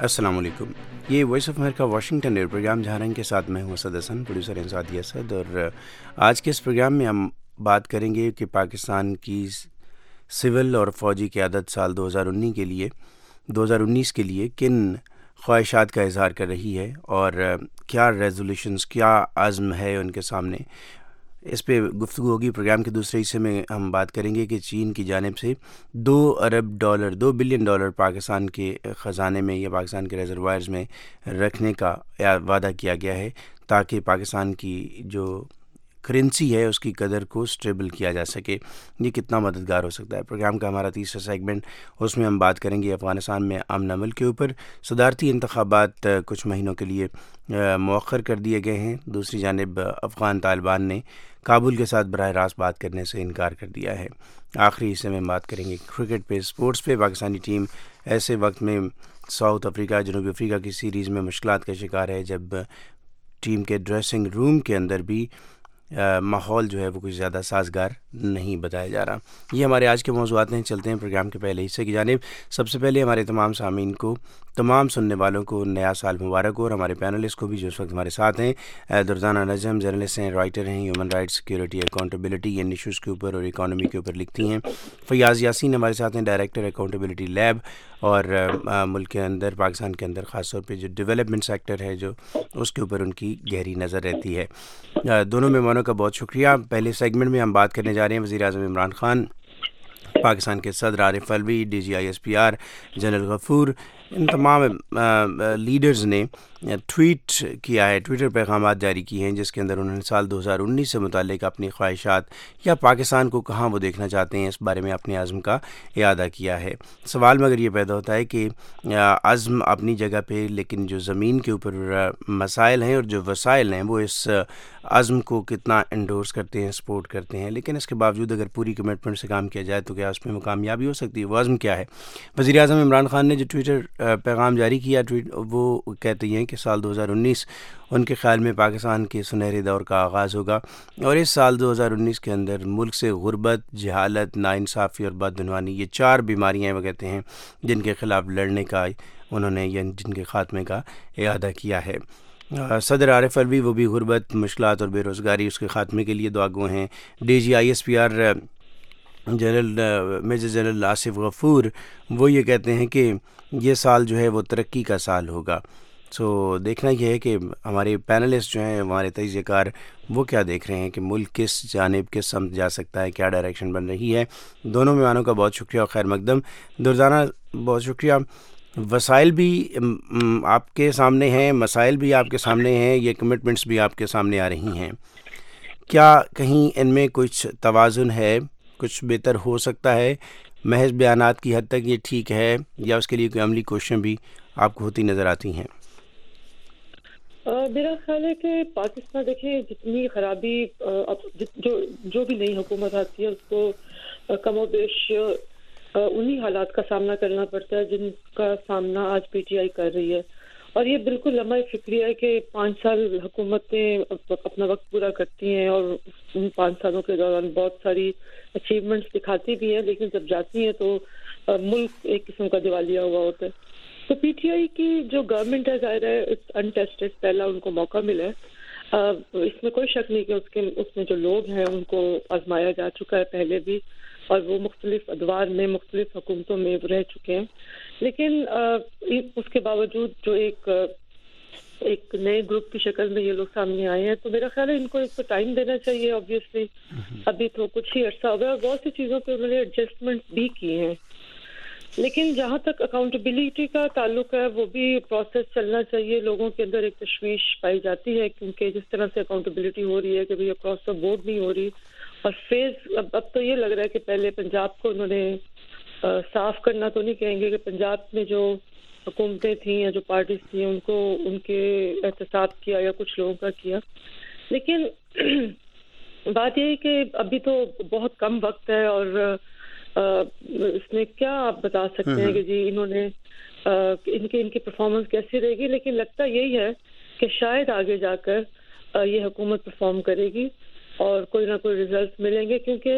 السلام علیکم. یہ وائس آف امریکہ واشنگٹن ڈے پروگرام جہاں کے ساتھ میں ہوں اسد حسن، پروڈیوسر انصادی اسد، اور آج کے اس پروگرام میں ہم بات کریں گے کہ پاکستان کی سول اور فوجی قیادت سال 2019 کے لیے کن خواہشات کا اظہار کر رہی ہے اور کیا ریزولوشنز، کیا عزم ہے ان کے سامنے. اس پہ گفتگو ہوگی. پروگرام کے دوسرے حصے میں ہم بات کریں گے کہ چین کی جانب سے $2 بلین پاکستان کے خزانے میں یا پاکستان کے ریزروائرز میں رکھنے کا وعدہ کیا گیا ہے تاکہ پاکستان کی جو کرنسی ہے اس کی قدر کو سٹیبل کیا جا سکے. یہ کتنا مددگار ہو سکتا ہے. پروگرام کا ہمارا تیسرا سیگمنٹ، اس میں ہم بات کریں گے افغانستان میں امن عمل کے اوپر. صدارتی انتخابات کچھ مہینوں کے لیے مؤخر کر دیے گئے ہیں. دوسری جانب افغان طالبان نے کابل کے ساتھ براہ راست بات کرنے سے انکار کر دیا ہے. آخری حصے میں ہم بات کریں گے کرکٹ پہ، اسپورٹس پہ. پاکستانی ٹیم ایسے وقت میں ساؤتھ افریقہ، جنوبی افریقہ کی سیریز میں مشکلات کا شکار ہے جب ٹیم کے ڈریسنگ روم کے اندر بھی ماحول جو ہے وہ کچھ زیادہ سازگار نہیں بتایا جا رہا. یہ ہمارے آج کے موضوعات ہیں. چلتے ہیں پروگرام کے پہلے حصے کی جانب. سب سے پہلے ہمارے تمام سامعین کو، تمام سننے والوں کو نیا سال مبارک ہو، اور ہمارے پینلسٹ کو بھی جو اس وقت ہمارے ساتھ ہیں. درزانہ نجم جرنلسٹ ہیں، رائٹر ہیں، ہیومن رائٹس، سیکیورٹی، اکاؤنٹیبلٹی ان ایشوز کے اوپر اور اکانومی کے اوپر لکھتی ہیں. فیاض یاسین ہمارے ساتھ ہیں، ڈائریکٹر اکاؤنٹیبلٹی لیب، اور ملک کے اندر، پاکستان کے اندر خاص طور پہ جو ڈیولپمنٹ سیکٹر ہے جو اس کے اوپر ان کی گہری نظر رہتی ہے. دونوں مہمانوں کا بہت شکریہ. پہلے سیگمنٹ میں ہم بات کرنے جا رہے ہیں وزیر اعظم عمران خان، پاکستان کے صدر Arif Alvi, D G I S P R general Ghafoor. ان تمام لیڈرز نے ٹویٹ کیا ہے، ٹویٹر پیغامات جاری کیے ہیں جس کے اندر انہوں نے سال 2019 سے متعلق اپنی خواہشات یا پاکستان کو کہاں وہ دیکھنا چاہتے ہیں اس بارے میں اپنے عزم کا اعادہ کیا ہے. سوال مگر یہ پیدا ہوتا ہے کہ عزم اپنی جگہ پہ، لیکن جو زمین کے اوپر مسائل ہیں اور جو وسائل ہیں وہ اس عزم کو کتنا انڈورس کرتے ہیں، سپورٹ کرتے ہیں. لیکن اس کے باوجود اگر پوری کمٹمنٹ سے کام کیا جائے تو کیا اس میں کامیابی ہو سکتی ہے؟ وہ عزم کیا ہے؟ وزیر اعظم عمران خان نے جو ٹویٹر پیغام جاری کیا، وہ کہتے ہیں کہ سال 2019 ان کے خیال میں پاکستان کے سنہرے دور کا آغاز ہوگا، اور اس سال 2019 کے اندر ملک سے غربت، جہالت، ناانصافی اور بدعنوانی، یہ 4 بیماریاں وہ کہتے ہیں جن کے خلاف لڑنے کا انہوں نے، یا جن کے خاتمے کا اعادہ کیا ہے. صدر عارف الوی وہ بھی غربت، مشکلات اور بے روزگاری، اس کے خاتمے کے لیے دعاگو ہیں. D G I S P R major general Asif Ghafoor وہ یہ کہتے ہیں کہ یہ سال جو ہے وہ ترقی کا سال ہوگا. سو دیکھنا یہ ہے کہ ہمارے پینلسٹ جو ہیں، ہمارے تجزیہ کار، وہ کیا دیکھ رہے ہیں کہ ملک کس جانب، کس سمت جا سکتا ہے، کیا ڈائریکشن بن رہی ہے. دونوں مہمانوں کا بہت شکریہ اور خیر مقدم. درزانہ بہت شکریہ. وسائل بھی آپ کے سامنے ہیں، مسائل بھی آپ کے سامنے ہیں، یہ کمٹمنٹس بھی آپ کے سامنے آ رہی ہیں. کیا کہیں ان میں کچھ توازن ہے، کچھ بہتر ہو سکتا ہے؟ محض بیانات کی حد تک یہ ٹھیک ہے، یا اس کے لیے کوئی عملی کوششیں بھی آپ کو ہوتی نظر آتی ہیں؟ میرا خیال ہے کہ پاکستان، دیکھیں جتنی خرابی جو بھی نئی حکومت آتی ہے اس کو کم و بیش انہی حالات کا سامنا کرنا پڑتا ہے جن کا سامنا آج پی ٹی آئی کر رہی ہے. اور یہ بالکل لمحہ فکری ہے کہ 5 سال حکومتیں اپنا وقت پورا کرتی ہیں اور ان 5 سالوں کے دوران بہت ساری اچیومنٹس دکھاتی بھی ہیں، لیکن جب جاتی ہیں تو ملک ایک قسم کا دیوالیہ ہوا ہوتا ہے. تو پی ٹی آئی کی جو گورنمنٹ ہے، ظاہر ہے انٹیسٹڈ، پہلا ان کو موقع ملا ہے. اس میں کوئی شک نہیں کہ اس میں جو لوگ ہیں ان کو آزمایا جا چکا ہے پہلے بھی، اور وہ مختلف ادوار میں، مختلف حکومتوں میں رہ چکے ہیں. لیکن اس کے باوجود جو ایک نئے گروپ کی شکل میں یہ لوگ سامنے آئے ہیں، تو میرا خیال ہے ان کو ایک تو ٹائم دینا چاہیے. آبویسلی ابھی تو کچھ ہی عرصہ ہو گیا اور بہت سی چیزوں پہ انہوں نے ایڈجسٹمنٹ بھی کی ہیں. لیکن جہاں تک اکاؤنٹیبلٹی کا تعلق ہے، وہ بھی پروسیس چلنا چاہیے. لوگوں کے اندر ایک تشویش پائی جاتی ہے کیونکہ جس طرح سے اکاؤنٹیبلٹی ہو رہی ہے کہ بھئی اکراس دا بورڈ نہیں ہو رہی. اور فیز اب تو یہ لگ رہا ہے کہ پہلے پنجاب کو انہوں نے صاف کرنا تو نہیں کہیں گے کہ پنجاب میں جو حکومتیں تھیں یا جو پارٹیز تھیں ان کو ان کے احتساب کیا یا کچھ لوگوں کا کیا. لیکن بات یہ ہے کہ ابھی تو بہت کم وقت ہے، اور اس میں کیا آپ بتا سکتے ہیں کہ جی انہوں نے ان کی پرفارمنس کیسی رہے گی. لیکن لگتا یہی ہے کہ شاید آگے جا کر یہ حکومت پرفارم کرے گی اور کوئی نہ کوئی ریزلٹ ملیں گے، کیونکہ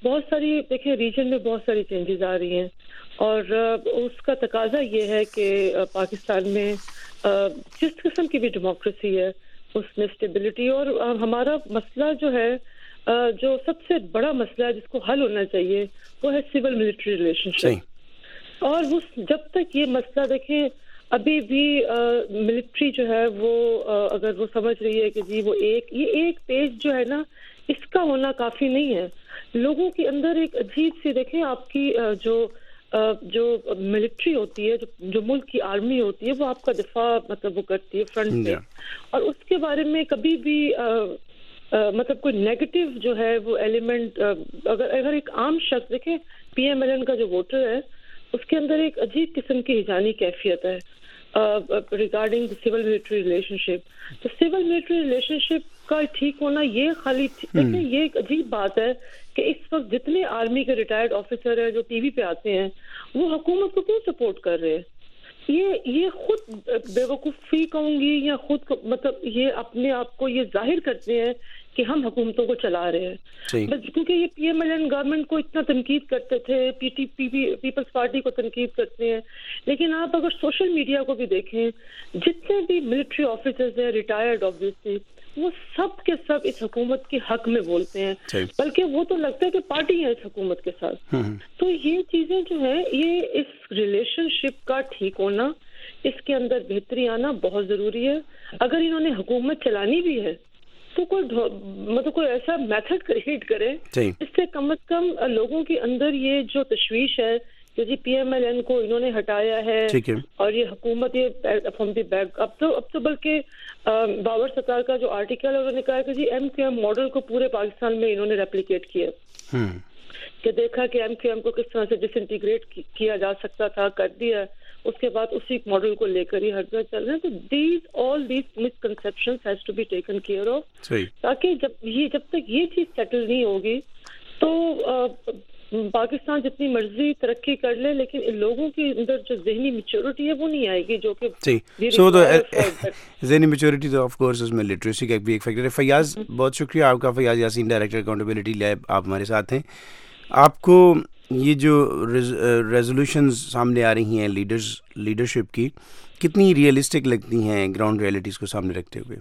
بہت ساری دیکھیں ریجن میں بہت ساری چینجز آ رہی ہیں اور اس کا تقاضا یہ ہے کہ پاکستان میں جس قسم کی بھی ڈیموکریسی ہے اس میں اسٹیبلٹی، اور ہمارا مسئلہ جو ہے جو سب سے بڑا مسئلہ ہے جس کو حل ہونا چاہیے وہ ہے سول ملٹری ریلیشن شپ. اور جب تک یہ مسئلہ دیکھیں ابھی بھی ملٹری جو ہے وہ اگر وہ سمجھ رہی ہے کہ جی وہ یہ ایک پیج جو ہے نا اس کا ہونا کافی نہیں ہے. لوگوں کے اندر ایک عجیب سی دیکھیں آپ کی جو ملٹری ہوتی ہے جو ملک کی آرمی ہوتی ہے وہ آپ کا دفاع مطلب وہ کرتی ہے فرنٹ پہ، اور اس کے بارے میں کبھی بھی مطلب کوئی نیگیٹو جو ہے وہ ایلیمنٹ اگر ایک عام شخص دیکھیں PMLN کا جو ووٹر ہے اس کے اندر ایک عجیب قسم کی ہجانی کیفیت ہے regarding civil military relationship. تو سول ملٹری ریلیشن شپ کا ٹھیک ہونا یہ خالی دیکھیں یہ ایک عجیب بات ہے کہ اس وقت جتنے آرمی کے ریٹائرڈ آفیسر ہیں جو ٹی وی پہ آتے ہیں وہ حکومت کو کیوں سپورٹ کر رہے ہیں؟ یہ خود بے وقوفی کہوں گی یا خود مطلب یہ اپنے آپ کو یہ ظاہر کرتے ہیں کہ ہم حکومتوں کو چلا رہے ہیں. بس کیونکہ یہ PMLN گورنمنٹ کو اتنا تنقید کرتے تھے، پیپلز پارٹی کو تنقید کرتے ہیں، لیکن آپ اگر سوشل میڈیا کو بھی دیکھیں جتنے بھی ملٹری آفیسرز ہیں ریٹائرڈ آبویسلی وہ سب کے سب اس حکومت کے حق میں بولتے ہیں، بلکہ وہ تو لگتا ہے کہ پارٹی ہے اس حکومت کے ساتھ. تو یہ چیزیں جو ہیں یہ اس ریلیشن شپ کا ٹھیک ہونا، اس کے اندر بہتری آنا بہت ضروری ہے. اگر انہوں نے حکومت چلانی بھی ہے تو کوئی ایسا میتھڈ کریٹ کرے اس سے کم از کم لوگوں کے اندر یہ جو تشویش ہے کہ جی PMLN کو انہوں نے ہٹایا ہے اور یہ حکومت یہ فرام دی بیک. اب تو بلکہ باور ستار کا جو آرٹیکل ہے انہوں نے کہا کہ جی MQM ماڈل کو پورے پاکستان میں انہوں نے ریپلیکیٹ کیا کہ دیکھا کہ MQM کو کس طرح سے ڈس انٹیگریٹ کیا جا سکتا تھا، کر دیا. اس کے بعد اسی ماڈل کو لے کر ہی ہر جگہ چل رہے ہیں. تو all these misconceptions has to be taken care of, تاکہ جب تک یہ چیز سیٹل نہیں ہوگی تو پاکستان جتنی مرضی ترقی کر لے لیکن ان لوگوں کے اندر جو ذہنی میچورٹی ہے وہ نہیں آئے گی جو کہ ذہنی میچورٹی تو آف کورس اس میں لٹریسی کا بھی ایک فیکٹر ہے. فیاض بہت شکریہ آپ کا. Fayyaz Yasin director accountability lab آپ ہمارے ساتھ ہیں. آپ کو یہ جو ریزولوشنز سامنے آ رہی ہیں لیڈرشپ کی کتنی ریئلسٹک لگتی ہیں گراؤنڈ ریئلٹیز کو سامنے رکھتے ہوئے؟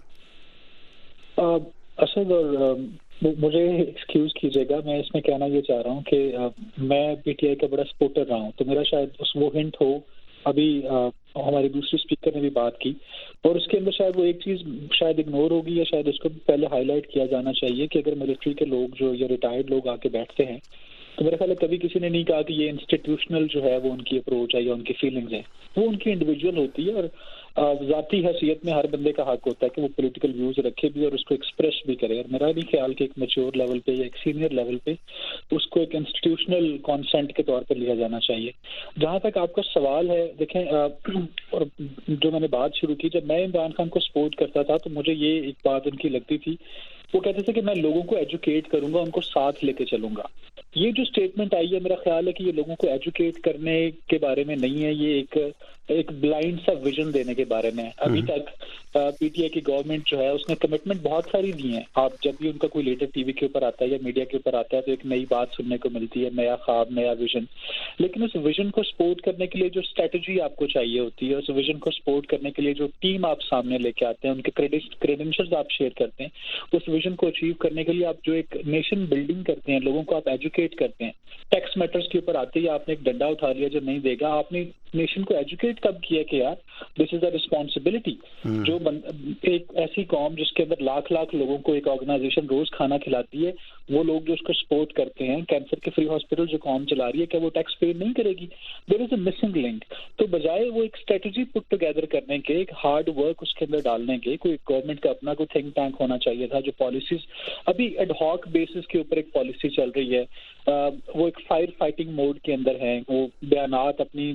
اسد اور مجھے ایکسکیوز کیجیے گا، میں اس میں کہنا یہ چاہ رہا ہوں کہ میں PTI کا بڑا سپورٹر رہا ہوں، تو میرا شاید وہ ہنٹ ہو. ابھی ہماری دوسری اسپیکر نے بھی بات کی اور اس کے اندر شاید وہ ایک چیز شاید اگنور ہوگی یا شاید اس کو پہلے ہائی لائٹ کیا جانا چاہیے کہ اگر ملٹری کے لوگ جو یا ریٹائرڈ لوگ آ کے بیٹھتے ہیں تو میرا خیال ہے کبھی کسی نے نہیں کہا کہ یہ انسٹیٹیوشنل جو ہے وہ ان کی اپروچ ہے یا ان کی فیلنگز ہیں، وہ ان کی انڈیویجول ہوتی ہے اور ذاتی حیثیت میں ہر بندے کا حق ہوتا ہے کہ وہ پولیٹیکل ویوز رکھے بھی اور اس کو ایکسپریس بھی کرے. اور میرا نہیں خیال کہ ایک میچور لیول پہ یا ایک سینئر لیول پہ اس کو ایک انسٹیٹیوشنل کانسینٹ کے طور پر لیا جانا چاہیے. جہاں تک آپ کا سوال ہے دیکھیں، اور جو میں نے بات شروع کی جب میں عمران خان کو سپورٹ کرتا تھا تو مجھے یہ ایک بات ان کی لگتی تھی، وہ کہتے تھے کہ میں لوگوں کو ایجوکیٹ کروں گا، ان کو ساتھ لے کے چلوں گا. یہ جو اسٹیٹمنٹ آئی ہے میرا خیال ہے کہ یہ لوگوں کو ایجوکیٹ کرنے کے بارے میں نہیں ہے، یہ ایک بلائنڈ سا ویژن دینے کے بارے میں. ابھی تک PTI کی گورنمنٹ جو ہے اس نے کمٹمنٹ بہت ساری دی ہیں. آپ جب بھی ان کا کوئی لیڈر ٹی وی کے اوپر آتا ہے یا میڈیا کے اوپر آتا ہے تو ایک نئی بات سننے کو ملتی ہے، نیا خواب، نیا ویژن. لیکن اس ویژن کو سپورٹ کرنے کے لیے جو اسٹریٹجی آپ کو چاہیے ہوتی ہے، اس ویژن کو سپورٹ کرنے کے لیے جو ٹیم آپ سامنے لے کے آتے ہیں، ان کے کریڈینشلز آپ شیئر کرتے ہیں، اس ویژن کو اچیو کرنے کے لیے آپ جو ایک نیشن بلڈنگ کرتے ہیں، لوگوں کو آپ ایجوکیٹ کرتے ہیں. ٹیکس میٹرز کے اوپر آتے ہی آپ نے ایک ڈنڈا اٹھا لیا جو نہیں دے گا. آپ نے نیشن کو ایجوکیٹ کب کیا کہ یار دس از اے رسپانسبلٹی. جو ایک ایسی قوم جس کے اندر لاکھ لوگوں کو ایک آرگنائزیشن روز کھانا کھلاتی ہے، وہ لوگ جو اس کو سپورٹ کرتے ہیں، کینسر کے فری ہاسپٹل جو قوم چلا رہی ہے، کیا وہ ٹیکس پے نہیں کرے گی؟ There is a missing link. تو بجائے وہ ایک اسٹریٹجی پٹ ٹوگیدر کرنے کے، ایک ہارڈ ورک اس کے اندر ڈالنے کے، کوئی گورنمنٹ کا اپنا کوئی تھنک ٹینک ہونا چاہیے تھا جو پالیسیز ابھی ایڈ ہاک بیسس کے اوپر ایک پالیسی چل رہی ہے، وہ ایک فائر فائٹنگ موڈ کے اندر ہیں. وہ بیانات اپنی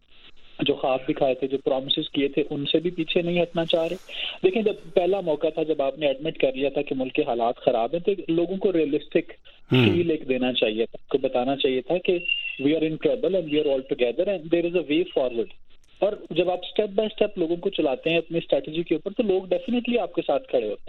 جو خواب دکھائے تھے، جو پرومسز کیے تھے، ان سے بھی پیچھے نہیں ہٹنا چاہ رہے. دیکھیں جب پہلا موقع تھا جب آپ نے ایڈمٹ کر لیا تھا کہ ملک کے حالات خراب ہیں تو لوگوں کو ریئلسٹک فیل ایک دینا چاہیے تھا، کو بتانا چاہیے تھا کہ we are in trouble and we are all together and there is a way forward. اور جب آپ اسٹیپ بائی اسٹیپ لوگوں کو چلاتے ہیں اپنی اسٹریٹجی کے اوپر تو لوگ ڈیفینیٹلی آپ کے ساتھ کھڑے ہوتے ہیں.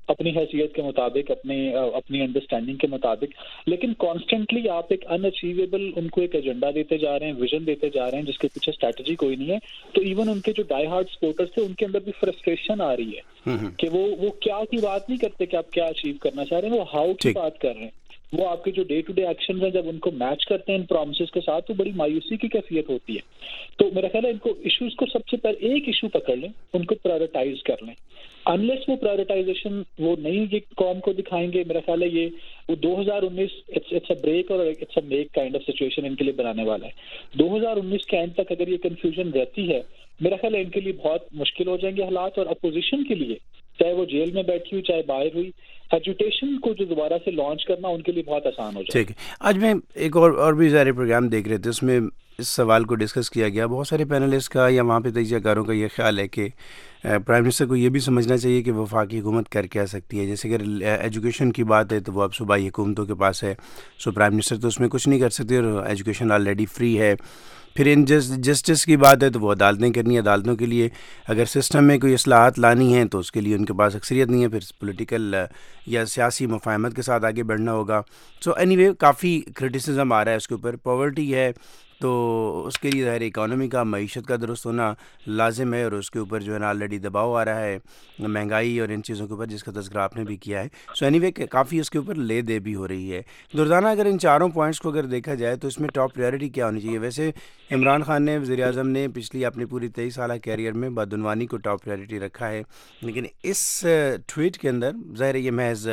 اپنی حیثیت کے مطابق، اپنی انڈرسٹینڈنگ کے مطابق، لیکن کانسٹنٹلی آپ ایک ان اچیویبل ان کو ایک ایجنڈا دیتے جا رہے ہیں، ویژن دیتے جا رہے ہیں جس کے پیچھے اسٹریٹجی کوئی نہیں ہے. تو ایون ان کے جو ڈائی ہارڈ سپورٹرز تھے ان کے اندر بھی فرسٹریشن آ رہی ہے کہ وہ کیا کی بات نہیں کرتے کہ آپ کیا اچیو کرنا چاہ رہے ہیں، وہ ہاؤ کی بات کر رہے ہیں. وہ آپ کے جو ڈے ٹو ڈے ایکشنز ہیں جب ان کو میچ کرتے ہیں ان پرومسز کے ساتھ تو بڑی مایوسی کی کیفیت ہوتی ہے. تو میرا خیال ہے ان کو ایشوز کو سب سے پہلے ایک ایشو پکڑ لیں، ان کو پرائرٹائز کر لیں. انلیس وہ پرائرٹائزیشن وہ نہیں یہ قوم کو دکھائیں گے، میرا خیال ہے یہ وہ 2019 اٹس اے بریک اور it's a make kind of situation ان کے لیے بنانے والا ہے. 2019 کے اینڈ تک اگر یہ کنفیوژن رہتی ہے میرا خیال ہے ان کے لیے بہت مشکل ہو جائیں گے حالات. اور اپوزیشن کے لیے چاہے وہ جیل میں بیٹھی ہوئی چاہے باہر ہوئی، ایجوٹیشن کو جو دوبارہ سے لانچ کرنا ان کے لیے بہت آسان ہو جائے. ٹھیک ہے. آج میں ایک اور بھی سارے پروگرام دیکھ رہے تھے، اس میں اس سوال کو ڈسکس کیا گیا. بہت سارے پینلسٹ کا یا وہاں پہ تجزیہ کاروں کا یہ خیال ہے کہ پرائم منسٹر کو یہ بھی سمجھنا چاہیے کہ وفاقی حکومت کر کیا سکتی ہے. جیسے اگر ایجوکیشن کی بات ہے تو وہ اب صوبائی حکومتوں کے پاس ہے، سو پرائم منسٹر تو اس میں کچھ نہیں کر سکتے اور ایجوکیشن آلریڈی فری ہے. پھر ان جسٹس کی بات ہے تو وہ عدالتیں کرنی ہے. عدالتوں کے لیے اگر سسٹم میں کوئی اصلاحات لانی ہیں تو اس کے لیے ان کے پاس اکثریت نہیں ہے، پھر پولیٹیکل یا سیاسی مفاہمت کے ساتھ آگے بڑھنا ہوگا. سو اینی وے کافی کرٹیسزم آ رہا ہے اس کے اوپر. پاورٹی ہے تو اس کے لیے ظاہر اکانومی کا، معیشت کا درست ہونا لازم ہے، اور اس کے اوپر جو ہے نا آلریڈی دباؤ آ رہا ہے مہنگائی اور ان چیزوں کے اوپر جس کا تذکرہ آپ نے بھی کیا ہے. سو اینی وے کافی اس کے اوپر لے دے بھی ہو رہی ہے. دردانہ اگر ان چاروں پوائنٹس کو اگر دیکھا جائے تو اس میں ٹاپ پریورٹی کیا ہونی چاہیے؟ ویسے عمران خان نے، وزیر اعظم نے پچھلی اپنی پوری 23 سالہ کیریئر میں بدعنوانی کو ٹاپ پریورٹی رکھا ہے، لیکن اس ٹویٹ کے اندر ظاہر یہ محض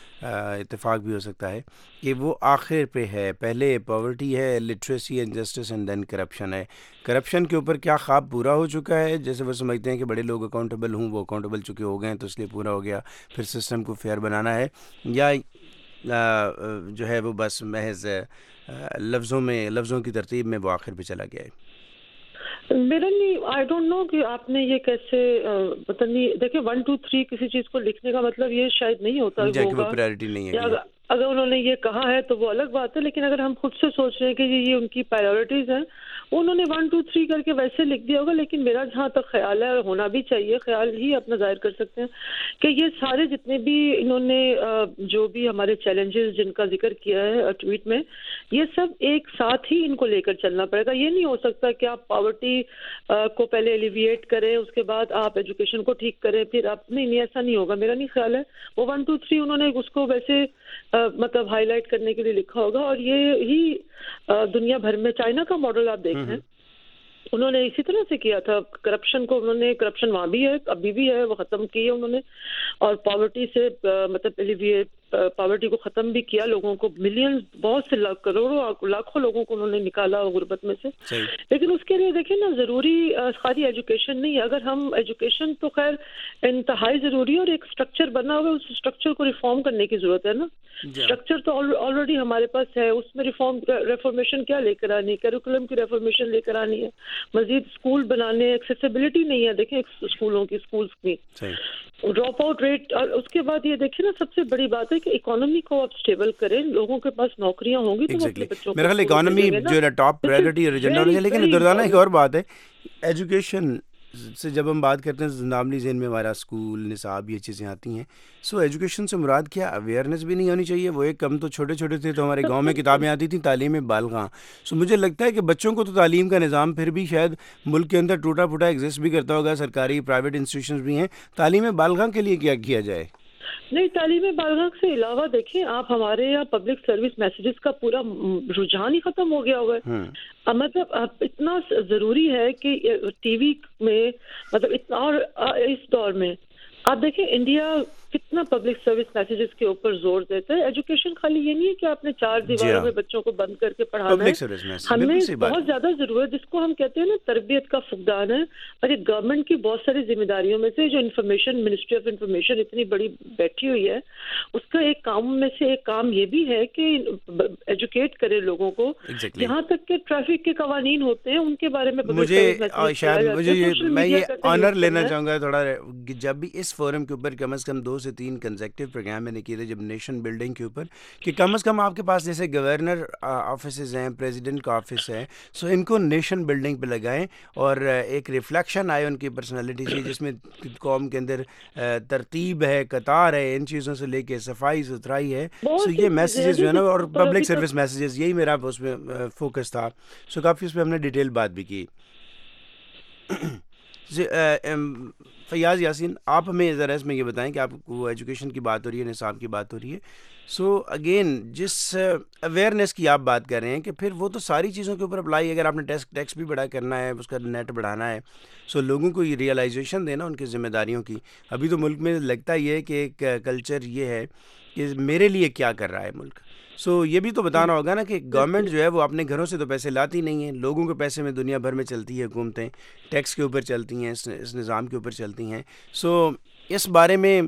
اتفاق بھی ہو سکتا ہے کہ وہ آخر پہ ہے. پہلے پاورٹی ہے، literacy and justice and then corruption ہے. کرپشن کے اوپر کیا خواب پورا ہو چکا ہے؟ جیسے وہ سمجھتے ہیں کہ بڑے لوگ اکاؤنٹیبل ہوں، وہ اکاؤنٹیبل چکے ہو گئے ہیں تو اس لیے پورا ہو گیا. پھر سسٹم کو فیئر بنانا ہے، یا جو ہے وہ بس محض لفظوں کی ترتیب میں وہ آخر پہ چلا گیا ہے. میرا نہیں، آئی ڈونٹ نو کہ آپ نے یہ کیسے پتہ نہیں. دیکھیں 1 2 3 کسی چیز کو لکھنے کا مطلب یہ شاید نہیں ہوتا ہوگا پریورٹی نہیں ہے. اگر انہوں نے یہ کہا ہے تو وہ الگ بات ہے، لیکن اگر ہم خود سے سوچ رہے ہیں کہ یہ ان کی پرائیورٹیز ہیں، انہوں نے 1 2 3 کر کے ویسے لکھ دیا ہوگا. لیکن میرا جہاں تک خیال ہے، اور ہونا بھی چاہیے، خیال ہی اپنا ظاہر کر سکتے ہیں کہ یہ سارے جتنے بھی انہوں نے جو بھی ہمارے چیلنجز جن کا ذکر کیا ہے ٹویٹ میں، یہ سب ایک ساتھ ہی ان کو لے کر چلنا پڑے گا. یہ نہیں ہو سکتا کہ آپ پاورٹی کو پہلے ایلیویٹ کریں، اس کے بعد آپ ایجوکیشن کو ٹھیک کریں، پھر آپ نہیں، ایسا نہیں ہوگا. میرا نہیں خیال ہے. وہ 1 2 3 انہوں نے اس کو ویسے مطلب ہائی لائٹ کرنے کے لیے لکھا ہوگا. اور یہ ہی دنیا بھر میں چائنا کا ماڈل آپ دیکھ ہیں، انہوں نے اسی طرح سے کیا تھا. کرپشن کو انہوں نے، کرپشن وہاں بھی ہے، ابھی بھی ہے، وہ ختم کی ہے انہوں نے. اور پاورٹی سے مطلب پاورٹی کو ختم بھی کیا. لوگوں کو ملینز، بہت سے کروڑوں لاکھوں لوگوں کو انہوں نے نکالا غربت میں سے. لیکن اس کے لیے دیکھیں نا، ضروری خالی ایجوکیشن نہیں ہے. اگر ہم ایجوکیشن تو خیر انتہائی ضروری ہے، اور ایک اسٹرکچر بنا ہوا ہے، اس اسٹرکچر کو ریفارم کرنے کی ضرورت ہے نا. اسٹرکچر تو آلریڈی ہمارے پاس ہے، اس میں ریفارمیشن کیا لے کر آنی ہے؟ کیریکولم کی ریفارمیشن لے کر آنی ہے. مزید اسکول بنانے، ایکسیسیبلٹی نہیں ہے دیکھیں اسکولوں کی، اسکولس کی ڈراپ آؤٹ ریٹ. اور اس کے بعد یہ دیکھیں نا، سب سے بڑی بات ہے کہ اکانومی کو آپ اسٹیبل کریں، لوگوں کے پاس نوکریاں ہوں گی تو وہ اپنے بچوں کو، میرا خیال اکانومی جو ہے ٹاپ پرائرٹی اور ایجنڈا ہونا چاہیے. لیکن دردانہ ایک اور بات ہے، ایجوکیشن سے جب ہم بات کرتے ہیں نامنی ذہن میں ہمارا اسکول، نصاب، یہ چیزیں آتی ہیں. سو ایجوکیشن سے مراد کیا؟ اویئرنیس بھی نہیں ہونی چاہیے. وہ ایک کم تو چھوٹے چھوٹے تھے تو ہمارے گاؤں میں کتابیں آتی تھیں تعلیم بالغاں. سو مجھے لگتا ہے کہ بچوں کو تو تعلیم کا نظام پھر بھی شاید ملک کے اندر ٹوٹا پھوٹا ایگزسٹ بھی کرتا ہوگا، سرکاری پرائیویٹ انسٹیٹیوشنز بھی ہیں. تعلیم بالغاں کے لیے کیا کیا جائے؟ نہیں، تعلیم بالغاں سے علاوہ دیکھیں آپ، ہمارے یہاں پبلک سروس میسیجز کا پورا رجحان ہی ختم ہو گیا ہوا ہے. مطلب اتنا ضروری ہے کہ ٹی وی میں مطلب اتنا، اور اس دور میں آپ دیکھیں انڈیا کتنا پبلک سروس میسیجز کے اوپر زور دیتا ہے. ایجوکیشن خالی یہ نہیں ہے کہ آپ نے 4 دیواروں میں بچوں کو بند کر کے پڑھانا ہے. ہمیں بہت زیادہ ضرورت، جس کو ہم کہتے ہیں نا تربیت کا فقدان ہے. اور یہ گورنمنٹ کی بہت ساری ذمہ داریوں میں سے جو انفارمیشن، منسٹری آف انفارمیشن اتنی بڑی بیٹھی ہوئی ہے، اس کا ایک کام میں سے ایک کام یہ بھی ہے کہ ایجوکیٹ کرے لوگوں کو. یہاں تک کہ ٹریفک کے قوانین ہوتے ہیں ان کے بارے میں میں یہ آنر لینا چاہوں گا تھوڑا، جب بھی اس فورم کے اوپر کم از کم 2 سے 3 کنزیکٹیو پروگرام میں نے کیے تھے جب نیشن بلڈنگ کے اوپر کہ کم از کم آپ کے پاس جیسے گورنر آفیسز ہیں, پریزیڈنٹ کا آفس ہے, سو ان کو نیشن بلڈنگ پہ لگائیں اور ایک ریفلیکشن آئے ان کی پرسنالٹی سے, جس میں قوم کے اندر ترتیب ہے, قطار ہے, ان چیزوں سے لے کے صفائی ستھرائی ہے. سو یہ میسیجز جو ہے نا, اور پبلک سروس میسیجز, یہی میرا اس میں فوکس تھا. سو کافی اس پہ ہم نے ڈیٹیل بات بھی کی. فیاض یاسین, آپ ہمیں ذرا اس میں یہ بتائیں کہ آپ کو ایجوکیشن کی بات ہو رہی ہے, نصاب کی بات ہو رہی ہے, سو اگین جس اویئرنیس کی آپ بات کر رہے ہیں کہ پھر وہ تو ساری چیزوں کے اوپر اپلائی, اگر آپ نے ٹیکس بھی بڑا کرنا ہے, اس کا نیٹ بڑھانا ہے, سو لوگوں کو یہ ریئلائزیشن دینا ان کی ذمہ داریوں کی. ابھی تو ملک میں لگتا یہ ہے کہ ایک کلچر یہ ہے کہ میرے لیے کیا کر رہا ہے ملک. سو یہ بھی تو بتانا ہوگا نا کہ گورنمنٹ جو ہے وہ اپنے گھروں سے تو پیسے لاتی نہیں ہیں, لوگوں کے پیسے میں دنیا بھر میں چلتی ہے حکومتیں, ٹیکس کے اوپر چلتی ہیں, اس نظام کے اوپر چلتی ہیں. سو اس بارے میں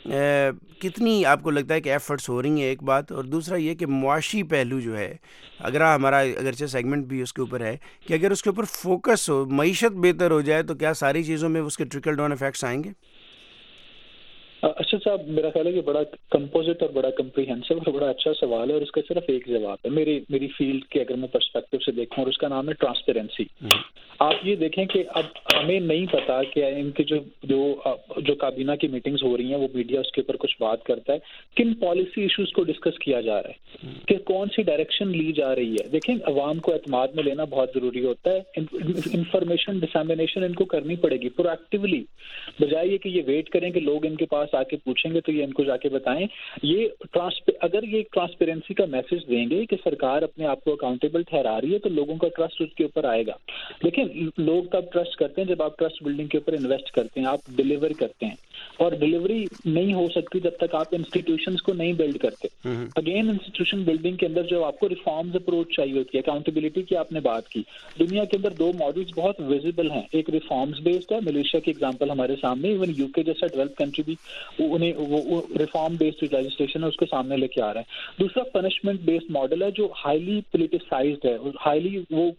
کتنی آپ کو لگتا ہے کہ ایفرٹس ہو رہی ہیں, ایک بات, اور دوسرا یہ کہ معاشی پہلو جو ہے, اگر ہمارا اگرچہ سیگمنٹ بھی اس کے اوپر ہے کہ اگر اس کے اوپر فوکس ہو, معیشت بہتر ہو جائے, تو کیا ساری چیزوں میں اس کے ٹرکل ڈاؤن ایفیکٹس آئیں گے؟ ارشد صاحب, میرا خیال ہے کہ بڑا کمپوزٹ اور بڑا کمپریہنسو اور بڑا اچھا سوال ہے, اور اس کا صرف ایک جواب ہے میری فیلڈ کے اگر میں پرسپیکٹو سے دیکھوں, اور اس کا نام ہے ٹرانسپیرنسی. آپ یہ دیکھیں کہ اب ہمیں نہیں پتا کہ ان کی جو کابینہ کی میٹنگز ہو رہی ہیں, وہ میڈیا اس کے اوپر کچھ بات کرتا ہے, کن پالیسی ایشوز کو ڈسکس کیا جا رہا ہے, کہ کون سی ڈائریکشن لی جا رہی ہے. دیکھیں, عوام کو اعتماد میں لینا بہت ضروری ہوتا ہے. انفارمیشن ڈسیمینیشن ان کو کرنی پڑے گی پرو ایکٹیولی, بجائے یہ کہ یہ ویٹ کریں کہ لوگ ان کے پاس آ کے پوچھیں گے تو یہ ان کو جا کے بتائیں. اگر یہ ٹرانسپیرنسی کا میسج دیں گے کہ سرکار اپنے آپ کو اکاؤنٹیبل ٹھہرا رہی ہے, تو لوگوں کا ٹرسٹ اس کے اوپر آئے گا. لیکن لوگ تب ٹرسٹ کرتے ہیں جب آپ ٹرسٹ بلڈنگ کے اوپر انویسٹ کرتے ہیں, آپ ڈیلیور کرتے ہیں, اور ڈیلیوری نہیں ہو سکتی جب تک آپ انسٹیٹیوشنز کو نہیں بلڈ کرتے. اگین انسٹیٹیوشن بلڈنگ کے اندر جو آپ کو ریفارمز اپروچ چاہیے ہوتی ہے, اکاؤنٹیبلٹی کی آپ نے بات کی, دنیا کے اندر 2 ماڈلز بہت ویزیبل ہیں. ایک ریفارمز بیسڈ ہے, ملیشیا کی ایگزامپل ہمارے سامنے, ایون یو کے جیسا ڈیولپ کنٹری بھی وہ ریفارم بیسڈ لیجسلیشن ہے اس کو سامنے لے کے آ رہا ہے. دوسرا پنشمنٹ بیسڈ ماڈل ہے جو ہائیلی پولیٹیسائزڈ ہے, ہائیلی وہ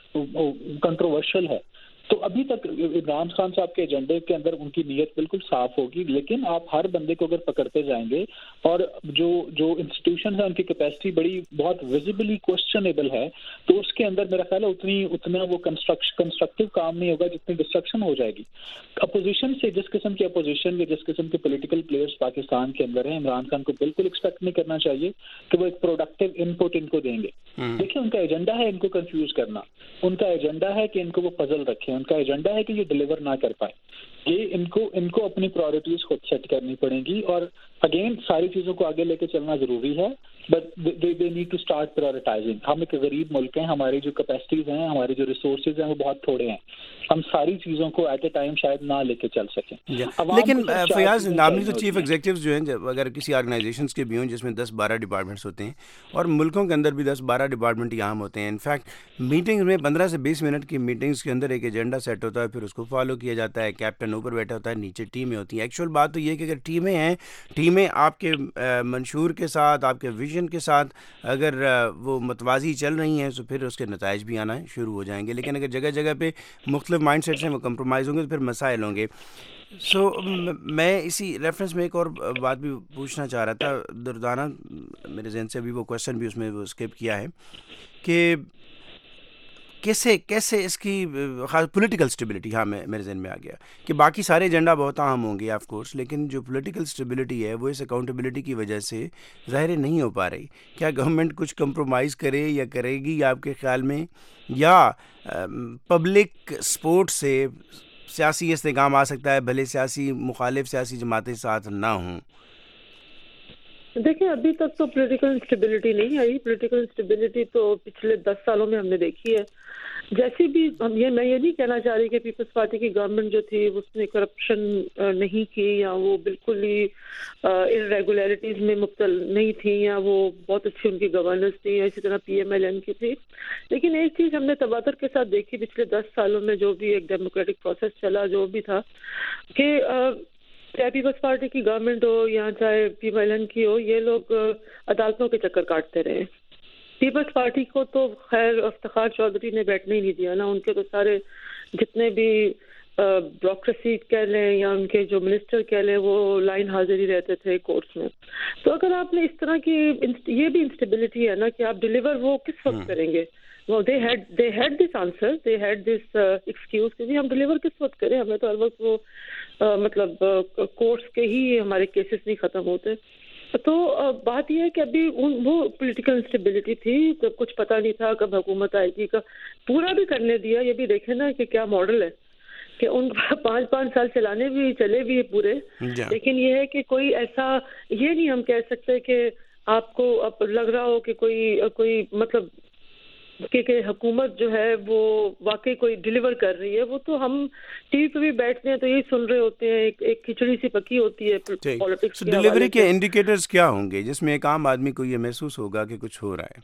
کنٹروورشل ہے. تو ابھی تک عمران خان صاحب کے ایجنڈے کے اندر ان کی نیت بالکل صاف ہوگی, لیکن آپ ہر بندے کو اگر پکڑتے جائیں گے, اور جو انسٹیٹیوشن ہے ان کی کیپیسٹی بہت ویزیبلی کوسچنیبل ہے, تو اس کے اندر میرا خیال ہے اتنا وہ کنسٹرکٹیو کام نہیں ہوگا جتنی ڈسٹرکشن ہو جائے گی. اپوزیشن سے جس قسم کی اپوزیشن یا جس قسم کے پولیٹیکل پلیئرز پاکستان کے اندر ہیں, عمران خان کو بالکل ایکسپیکٹ نہیں کرنا چاہیے کہ وہ ایک پروڈکٹیو ان پٹ ان کو دیں گے. دیکھیں, ان کا ایجنڈا ہے ان کو کنفیوز کرنا, ان کا ایجنڈا ہے کہ ان کو وہ پزل رکھیں, ان کا ایجنڈا ہے کہ یہ ڈیلیور نہ کر پائے. یہ ان کو اپنی پرائورٹیز خود سیٹ کرنی پڑیں گی, اور اگین ساری چیزوں کو آگے لے کے چلنا ضروری ہے, but they need to start prioritising. ہم ایک غریب ملک ہیں, ہماری جو کیپیسٹیز ہیں, ہمارے جو ریسورسز ہیں وہ بہت تھوڑے ہیں, ہم ساری چیزوں کو ایٹ اے ٹائم شاید نہ لے کے چل سکیں. لیکن فیاض, ناملی تو چیف ایگزیکٹیوز جو ہیں, اگر کسی آرگنائزیشنس کے بھی ہوں جس میں 10-12 ڈپارٹمنٹس ہوتے ہیں, اور ملکوں کے اندر بھی 10-12 ڈپارٹمنٹ ہی عام ہوتے ہیں, انفیکٹ میٹنگ میں 15 سے 20 منٹ کی میٹنگس کے اندر ایک ایجنڈا سیٹ ہوتا ہے, پھر اس کو فالو کیا جاتا ہے, کیپٹن اوپر بیٹھا ہوتا ہے, نیچے ٹیمیں ہوتی ہیں. ایکچوئل بات تو یہ کہ اگر ٹیمیں ہیں, ٹیمیں آپ کے منشور کے ساتھ, آپ کے ویژن کے ساتھ اگر وہ متوازی چل رہی ہیں, تو پھر اس کے نتائج بھی آنا شروع ہو جائیں گے. لیکن اگر جگہ جگہ پہ مختلف مائنڈ سیٹس ہیں, وہ کمپرومائز ہوں گے, تو پھر مسائل ہوں گے. سو میں اسی ریفرنس میں ایک اور بات بھی پوچھنا چاہ رہا تھا, دردانہ میرے ذہن سے ابھی وہ کویشچن بھی اس میں وہ اسکپ کیا ہے کہ کیسے اس کی خاص پولیٹیکل سٹیبلٹی. ہاں, میرے ذہن میں آ گیا کہ باقی سارے ایجنڈا بہت اہم ہوں گے آف کورس, لیکن جو پولیٹیکل سٹیبلٹی ہے وہ اس اکاؤنٹیبلٹی کی وجہ سے ظاہر نہیں ہو پا رہی. کیا گورنمنٹ کچھ کمپرومائز کرے یا کرے گی آپ کے خیال میں, یا پبلک سپورٹ سے سیاسی استحکام آ سکتا ہے, بھلے مخالف سیاسی جماعتیں ساتھ نہ ہوں؟ دیکھیں, ابھی تک تو پولیٹیکل انسٹیبلٹی نہیں آئی. پولیٹیکل انسٹیبلٹی تو پچھلے 10 سالوں میں ہم نے دیکھی ہے. جیسی بھی میں یہ نہیں کہنا چاہ رہی کہ پیپلز پارٹی کی گورنمنٹ جو تھی اس نے کرپشن نہیں کی, یا وہ بالکل ہی irregularities میں مبتلا نہیں تھی, یا وہ بہت اچھی ان کی گورننس تھی, یا اسی طرح PMLN کی تھی. لیکن ایک چیز ہم نے تواتر کے ساتھ دیکھی پچھلے 10 سالوں میں, جو بھی ایک ڈیموکریٹک پروسیس چلا, جو بھی تھا, کہ چاہے پیپلز پارٹی کی گورنمنٹ ہو یا چاہے PMLN کی ہو, یہ لوگ عدالتوں کے چکر کاٹتے رہے. پیپلز پارٹی کو تو خیر افتخار چودھری نے بیٹھنے ہی نہیں دیا نا, ان کے تو سارے جتنے بھی بیوروکریسی کہہ لیں یا ان کے جو منسٹر کہہ لیں وہ لائن حاضر ہی رہتے تھے کورٹس میں. تو اگر آپ نے اس طرح کی یہ بھی انسٹیبلٹی ہے نا کہ آپ ڈیلیور وہ کس وقت کریں گے. they had this answer, they had this excuse کہ ہم ڈیلیور کس وقت کریں, ہمیں تو ہر وقت وہ مطلب کورٹس کے ہی ہمارے کیسز نہیں ختم ہوتے. تو بات یہ ہے کہ ابھی وہ پولیٹیکل انسٹیبلٹی تھی, جب کچھ پتہ نہیں تھا کب حکومت آئے گی, کا پورا بھی کرنے دیا. یہ بھی دیکھیں نا کہ کیا ماڈل ہے کہ ان 5 سال چلے بھی پورے, لیکن یہ ہے کہ کوئی ایسا یہ نہیں ہم کہہ سکتے کہ آپ کو اب لگ رہا ہو کہ کوئی مطلب کہ حکومت جو ہے وہ واقعی کوئی ڈیلیور کر رہی ہے. وہ تو ہم ٹی وی پہ بھی بیٹھتے ہیں تو یہی سن رہے ہوتے ہیں, ایک کھچڑی سی پکی ہوتی ہے پالیٹکس کی. ڈیلیوری کے انڈیکیٹرز کیا ہوں گے جس میں ایک عام آدمی کو یہ محسوس ہوگا کہ کچھ ہو رہا ہے؟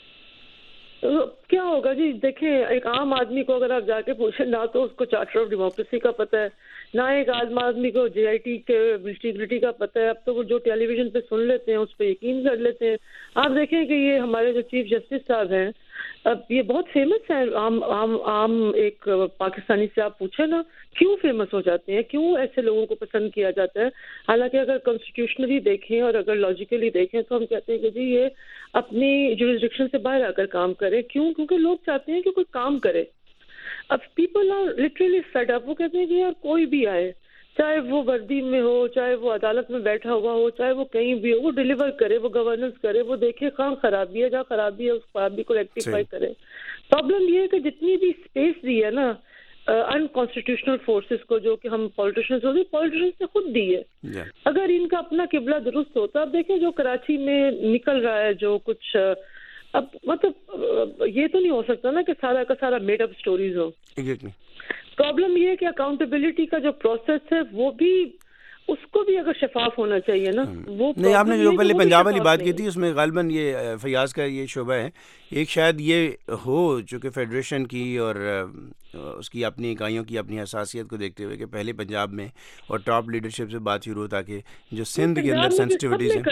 کیا ہوگا جی, دیکھیں ایک عام آدمی کو اگر آپ جا کے پوچھیں نہ تو اس کو چارٹر آف ڈیموکریسی کا پتہ ہے, نہ ایک عام آدمی کو JIT کے ایلیجیبلٹی کا پتہ ہے. اب تو وہ جو ٹیلی ویژن پہ سن لیتے ہیں اس پہ یقین کر لیتے ہیں. آپ دیکھیں کہ یہ ہمارے جو چیف جسٹس صاحب ہیں, اب یہ بہت فیمس ہیں. عام ایک پاکستانی سے آپ پوچھیں نا کیوں فیمس ہو جاتے ہیں, کیوں ایسے لوگوں کو پسند کیا جاتا ہے. حالانکہ اگر کانسٹیٹیوشنلی دیکھیں اور اگر لاجیکلی دیکھیں تو ہم کہتے ہیں کہ جی یہ اپنی جورسڈکشن سے باہر آ کر کام کرے. کیوں؟ کیونکہ لوگ چاہتے ہیں کہ کوئی کام کرے. اب people are literally fed up. وہ کہتے ہیں کہ یار کوئی بھی آئے, چاہے وہ وردی میں ہو, چاہے وہ عدالت میں بیٹھا ہوا ہو, چاہے وہ کہیں بھی ہو, وہ ڈیلیور کرے, وہ گورننس کرے, وہ دیکھے کہاں خرابی ہے, جہاں خرابی ہے اس خرابی کو ریکٹیفائی کرے. پرابلم یہ ہے کہ جتنی بھی اسپیس دی ہے نا انکانسٹیٹیوشنل فورسز کو, جو کہ ہم پولیٹیشنز ہوتے ہیں, پولیٹیشنز نے خود دی ہے. اگر ان کا اپنا قبلہ درست ہوتا, اب دیکھیں جو کراچی میں نکل رہا ہے جو کچھ, اب مطلب یہ تو نہیں ہو سکتا نا کہ سارا کا سارا میڈ اپ سٹوریز ہو. پرابلم یہ ہے کہ اکاؤنٹیبلٹی کا جو پروسیس ہے وہ بھی اس کو بھی اگر شفاف ہونا چاہیے نا. وہ نہیں, آپ نے جو پہلے پنجاب والی بات کی تھی اس میں غالباً یہ فیاض کا یہ شعبہ ہے. ایک شاید یہ ہو چونکہ فیڈریشن کی اور اس کی اپنی اکائیوں کی اپنی حساسیت کو دیکھتے ہوئے کہ پہلے پنجاب میں اور ٹاپ لیڈرشپ سے بات شروع ہو تاکہ جو سندھ کے اندر سینسٹیوٹیز ہیں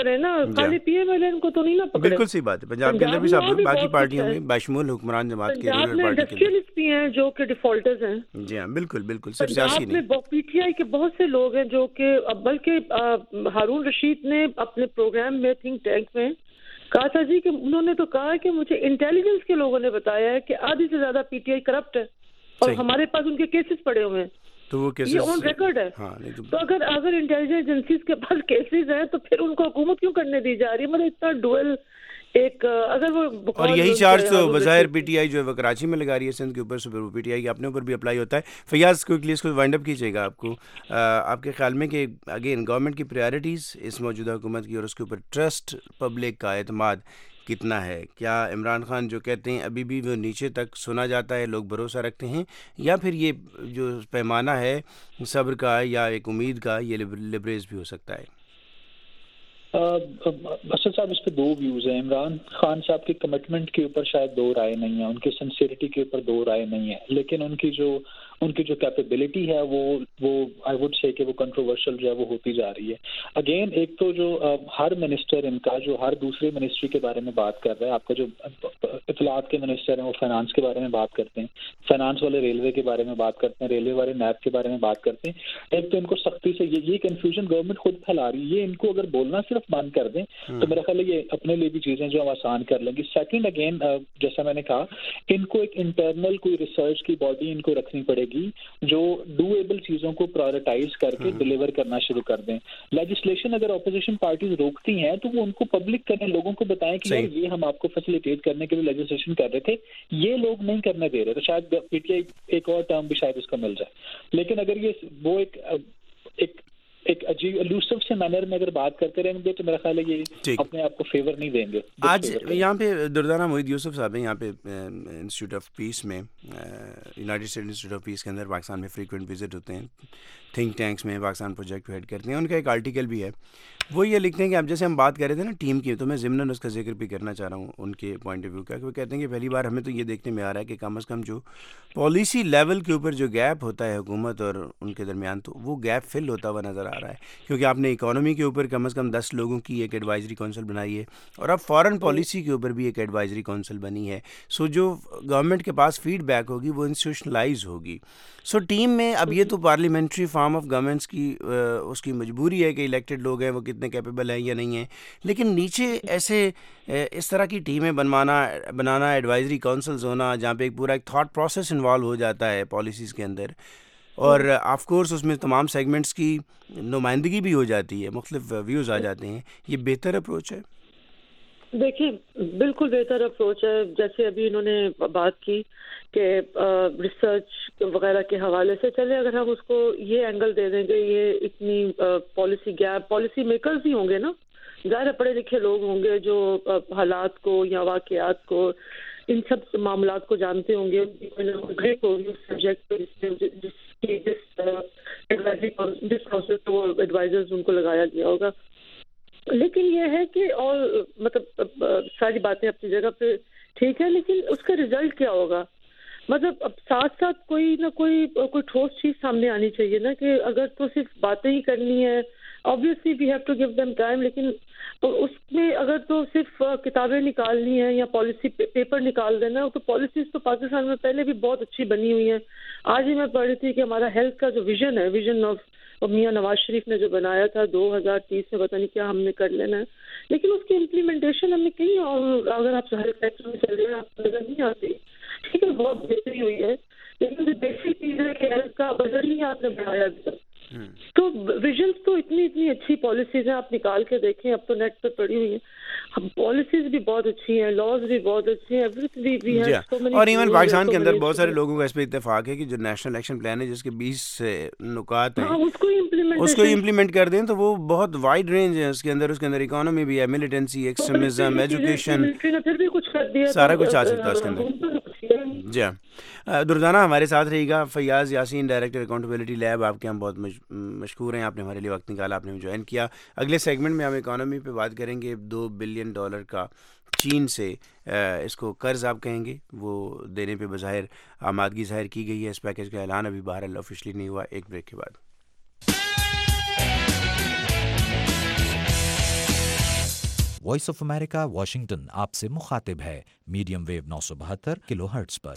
بالکل صحیح بات ہے. پنجاب کے اندر بھی سب باقی پارٹیوں میں باشمول حکمران جماعت کے انڈسٹریلسٹ بھی ہیں جو کہ ڈیفالٹرز ہیں. جی ہاں بالکل بالکل, صرف سیاسی نہیں. PTI کے بہت سے لوگ ہیں جو کہ بلکہ ہارون رشید نے اپنے پروگرام میں تھنک ٹینک میں کہا تھا جی کہ انہوں نے تو کہا کہ مجھے انٹیلیجنس کے لوگوں نے بتایا ہے کہ آدھی سے زیادہ PTI کرپٹ ہے اور ہمارے پاس ان کے کیسز پڑے ہوئے ہیں. تو وہ یہ آن ریکارڈ ہے. تو اگر انٹیلیجنس ایجنسیز کے پاس کیسز ہیں تو پھر ان کو حکومت کیوں کرنے دی جا رہی ہے؟ مطلب اتنا ڈوئل ایک اگر وہ اور یہی چارج تو بظاہر PTI جو ہے وہ کراچی میں لگا رہی ہے سندھ کے اوپر, وہ PTI کے اپنے اوپر بھی اپلائی ہوتا ہے. فیاض کوئکلی اس کو وائنڈ اپ کیجیے گا. آپ کو آپ کے خیال میں کہ اگین گورنمنٹ کی پریارٹیز اس موجودہ حکومت کی اور اس کے اوپر ٹرسٹ پبلک کا اعتماد کتنا ہے؟ کیا عمران خان جو کہتے ہیں ابھی بھی وہ نیچے تک سنا جاتا ہے, لوگ بھروسہ رکھتے ہیں, یا پھر یہ جو پیمانہ ہے صبر کا یا ایک امید کا یہ لبریز بھی ہو سکتا ہے؟ اسد صاحب اس پہ دو ویوز ہیں. عمران خان صاحب کی کمٹمنٹ کے اوپر شاید دو رائے نہیں ہیں, ان کی سنسیئرٹی کے اوپر دو رائے نہیں ہیں, لیکن ان کی جو کیپیبلٹی ہے وہ آئی وڈ سے کہ وہ کنٹروورشل جو ہے وہ ہوتی جا رہی ہے. اگین ایک تو جو ہر منسٹر ان کا جو ہر دوسرے منسٹری کے بارے میں بات کر رہا ہے, آپ کا جو اطلاعات کے منسٹر ہیں وہ فائنانس کے بارے میں بات کرتے ہیں, فائنانس والے ریلوے کے بارے میں بات کرتے ہیں, ریلوے والے نیب کے بارے میں بات کرتے ہیں. ایک تو ان کو سختی سے یہ کنفیوژن گورنمنٹ خود پھیلا رہی ہے, یہ ان کو اگر بولنا صرف بند کر دیں تو میرا خیال ہے یہ اپنے لیے بھی چیزیں جو ہم آسان کر لیں گے. سیکنڈ اگین جیسا میں نے کہا, ان کو ایک انٹرنل کوئی ریسرچ کی باڈی ان کو رکھنی پڑے گی جو ڈویبل چیزوں کو پرائورٹائز کر کے ڈیلیور کرنا شروع کر دیں. لیجسلیشن اگر اپوزیشن پارٹیز روکتی ہیں تو وہ ان کو پبلک کریں, لوگوں کو بتائیں کہ یار یہ ہم آپ کو فیسیلیٹیٹ کرنے کے لیے لیجسلیشن کر رہے تھے, یہ لوگ نہیں کرنے دے رہے, تو شاید PTI ایک اور ٹرم بھی شاید اس کو مل جائے. لیکن اگر یہ وہ ایک عجیب الوسو سے مینر میں اگر بات کرتے رہیں گے تو میرا خیال ہے یہ اپنے آپ کو فیور نہیں دیں گے. آج یہاں پہ دردانہ محمد یوسف صاحب ہیں, یہاں پہ انسٹیٹیوٹ آف پیس میں, United State Institute of Peace کے اندر پاکستان میں فریکوینٹ وزٹ ہوتے ہیں. تھنک ٹینکس میں پاکستان پروجیکٹ کو ہیڈ کرتے ہیں. ان کا ایک آرٹیکل بھی ہے, وہ یہ لکھتے ہیں کہ اب جیسے ہم بات کر رہے تھے نا ٹیم کی, تو میں ضمناً اس کا ذکر بھی کرنا چاہ رہا ہوں ان کے پوائنٹ آف ویو کا, کہ وہ کہتے ہیں کہ پہلی بار ہمیں تو یہ دیکھنے میں آ رہا ہے کہ کم از کم جو پالیسی لیول کے اوپر جو گیپ ہوتا ہے حکومت اور ان کے درمیان, تو وہ گیپ فل ہوتا ہوا نظر آ رہا ہے. کیونکہ آپ نے اکانومی کے اوپر کم از کم 10 لوگوں کی ایک ایڈوائزری کونسل بنائی ہے, اور اب فارن پالیسی کے اوپر بھی ایک ایڈوائزری کونسل بنی ہے. سو جو گورنمنٹ کے پاس فیڈ بیک ہوگی وہ انسٹیٹیوشنلائز ہوگی. سو ٹیم میں اب یہ تو پارلیمنٹری فارم آف گورنمنٹس کی اس کی مجبوری ہے کہ الیکٹڈ لوگ ہیں وہ کتنے کیپیبل ہیں یا نہیں ہیں, لیکن نیچے ایسے اس طرح کی ٹیمیں بنانا, ایڈوائزری کونسلز ہونا جہاں پہ ایک پورا ایک تھاٹ پروسیس انوالو ہو جاتا ہے پالیسیز کے اندر, اور آف کورس اس میں تمام سیگمنٹس کی نمائندگی بھی ہو جاتی ہے, مختلف ویوز آ جاتے ہیں. یہ بہتر اپروچ ہے؟ دیکھیے بالکل بہتر اپروچ ہے. جیسے ابھی انہوں نے بات کی کہ ریسرچ وغیرہ کے حوالے سے, چلے اگر ہم اس کو یہ اینگل دے دیں گے, یہ اتنی پالیسی گیپ, پالیسی میکرز ہی ہوں گے نا, ظاہر پڑھے لکھے لوگ ہوں گے جو حالات کو یا واقعات کو, ان سب معاملات کو جانتے ہوں گے, گریپ ہوگی اس سبجیکٹ پہ جس پروسیس وہ ایڈوائزرز ان کو لگایا گیا ہوگا. لیکن یہ ہے کہ اور مطلب ساری باتیں اپنی جگہ پہ ٹھیک ہے, لیکن اس کا رزلٹ کیا ہوگا؟ مطلب اب ساتھ ساتھ کوئی نہ کوئی ٹھوس چیز سامنے آنی چاہیے نا, کہ اگر تو صرف باتیں ہی کرنی ہے, obviously we have to give them time, لیکن اس میں اگر تو صرف کتابیں نکالنی ہیں یا پالیسی پیپر نکال دینا, تو پالیسیز تو پاکستان میں پہلے بھی بہت اچھی بنی ہوئی ہیں. آج ہی میں پڑھ رہی تھی کہ ہمارا ہیلتھ کا جو ویژن ہے, ویژن آف میاں نواز شریف نے جو بنایا تھا 2030 میں, پتہ نہیں کیا ہم نے کر لینا ہے, لیکن اس کی امپلیمنٹیشن ہمیں کہیں, اور اگر آپ ہیلتھ سیکٹر میں چل رہے ہیں آپ کو نظر نہیں آتی. ٹھیک ہے بہت بہتری ہوئی ہے, لیکن جو بیسک چیز ہے کہ ہیلتھ کا بجٹ ہی آپ نے بڑھایا گیا. تو ویژنس تو اتنی اچھی پالیسیز ہیں, آپ نکال کے دیکھیں, اب تو نیٹ پہ پڑی ہوئی ہیں, پالیسیز بھی بہت اچھی ہیں, لاز بھی بہت اچھی ہیں, اور ایون پاکستان کے اندر بہت سارے لوگوں کا اس پہ اتفاق ہے کہ جو نیشنل ایکشن پلان ہے جس کے 20 نکات ہیں, اس کو امپلیمنٹ کر دیں تو وہ بہت وائڈ رینج ہے اس کے اندر اکانومی بھی ہے, ملیٹنسی, ایکسٹریمزم, ایجوکیشن, سارا کچھ آ سکتا ہے اس کے اندر. جی دردانہ ہمارے ساتھ رہے گا. Fayyaz Yasin, director accountability lab, آپ کے ہم بہت مشکور ہیں, آپ نے ہمارے لیے وقت نکالا, آپ نے جوائن کیا. اگلے سیگمنٹ میں ہم اکانومی پہ بات کریں گے. $2 بلین کا چین سے اس کو قرض آپ کہیں گے وہ دینے پہ بظاہر آمادگی ظاہر کی گئی ہے. اس پیکیج کا اعلان ابھی بہرحال آفیشلی نہیں ہوا. ایک بریک کے بعد وائس آف امریکہ واشنگٹن آپ سے مخاطب ہے میڈیم ویو 972 کلو ہرٹز پر.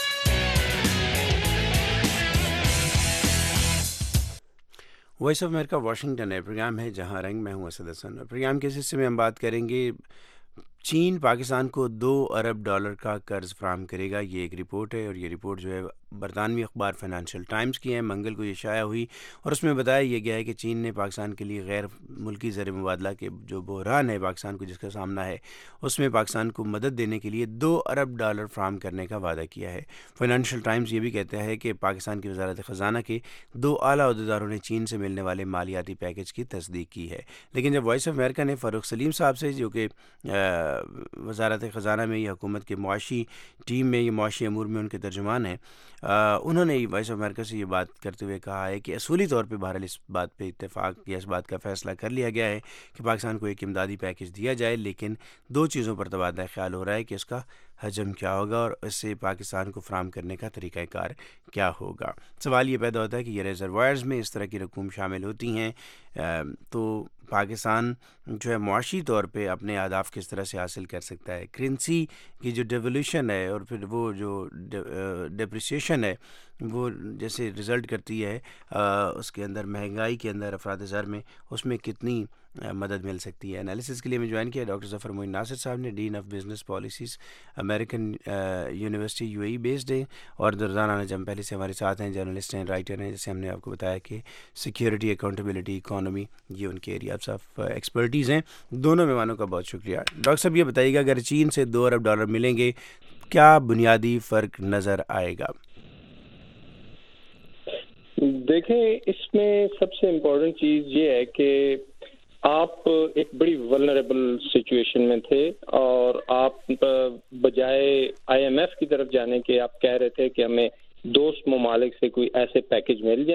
وائس آف امریکہ واشنگٹن ہے, پروگرام ہے جہاں رنگ. میں ہوں اسد حسن. پروگرام کے حصے میں ہم بات کریں گے چین پاکستان کو $2 ارب کا قرض فراہم کرے گا. یہ ایک رپورٹ ہے, اور یہ رپورٹ جو ہے برطانوی اخبار فائنانشل ٹائمز کی ہے. منگل کو یہ شائع ہوئی, اور اس میں بتایا یہ گیا ہے کہ چین نے پاکستان کے لیے غیر ملکی زر مبادلہ کے جو بحران ہے پاکستان کو جس کا سامنا ہے, اس میں پاکستان کو مدد دینے کے لیے $2 ارب فراہم کرنے کا وعدہ کیا ہے. فائنانشل ٹائمز یہ بھی کہتا ہے کہ پاکستان کی وزارت خزانہ کے 2 اعلیٰ عہدیداروں نے چین سے ملنے والے مالیاتی پیکیج کی تصدیق کی ہے. لیکن جب وائس آف امریکہ نے فاروق سلیم صاحب سے, جو کہ وزارت خزانہ میں یہ حکومت کے معاشی ٹیم میں, یہ معاشی امور میں ان کے ترجمان ہیں, انہوں نے وائس آف امریکہ سے یہ بات کرتے ہوئے کہا ہے کہ اصولی طور پہ بہرحال اس بات پہ اتفاق یا اس بات کا فیصلہ کر لیا گیا ہے کہ پاکستان کو ایک امدادی پیکیج دیا جائے, لیکن 2 چیزوں پر تبادلہ خیال ہو رہا ہے کہ اس کا حجم کیا ہوگا اور اس سے پاکستان کو فراہم کرنے کا طریقہ کار کیا ہوگا. سوال یہ پیدا ہوتا ہے کہ یہ ریزروائرز میں اس طرح کی رقوم شامل ہوتی ہیں تو پاکستان جو ہے معاشی طور پہ اپنے اہداف کس طرح سے حاصل کر سکتا ہے. کرنسی کی جو ڈیولیوشن ہے اور پھر وہ جو ڈپریسیشن ہے وہ جیسے رزلٹ کرتی ہے اس کے اندر مہنگائی کے اندر افراد زر میں, اس میں کتنی مدد مل سکتی ہے. انالیسس کے لیے میں جوائن کیا ڈاکٹر ظفر معین ناصر صاحب نے, dean of business policies, American university UAE based ہے, اور دردانہ جم پہلے سے ہمارے ساتھ ہیں, جرنلسٹ ہیں, رائٹر ہیں, جیسے ہم نے آپ کو بتایا کہ سیکیورٹی, اکاؤنٹیبلٹی, اکانومی یہ ان کے ایریاز آف ایکسپرٹیز ہیں. دونوں مہمانوں کا بہت شکریہ. ڈاکٹر صاحب یہ بتائیے گا اگر چین سے $2 ارب ملیں گے کیا بنیادی فرق نظر آئے گا؟ دیکھیں اس میں سب سے امپورٹنٹ چیز یہ ہے کہ آپ ایک بڑی ولنریبل سچویشن میں تھے, اور آپ بجائے IMF کی طرف جانے کے آپ کہہ رہے تھے کہ ہمیں دوست ممالک سے کوئی ایسے پیکج مل جائیں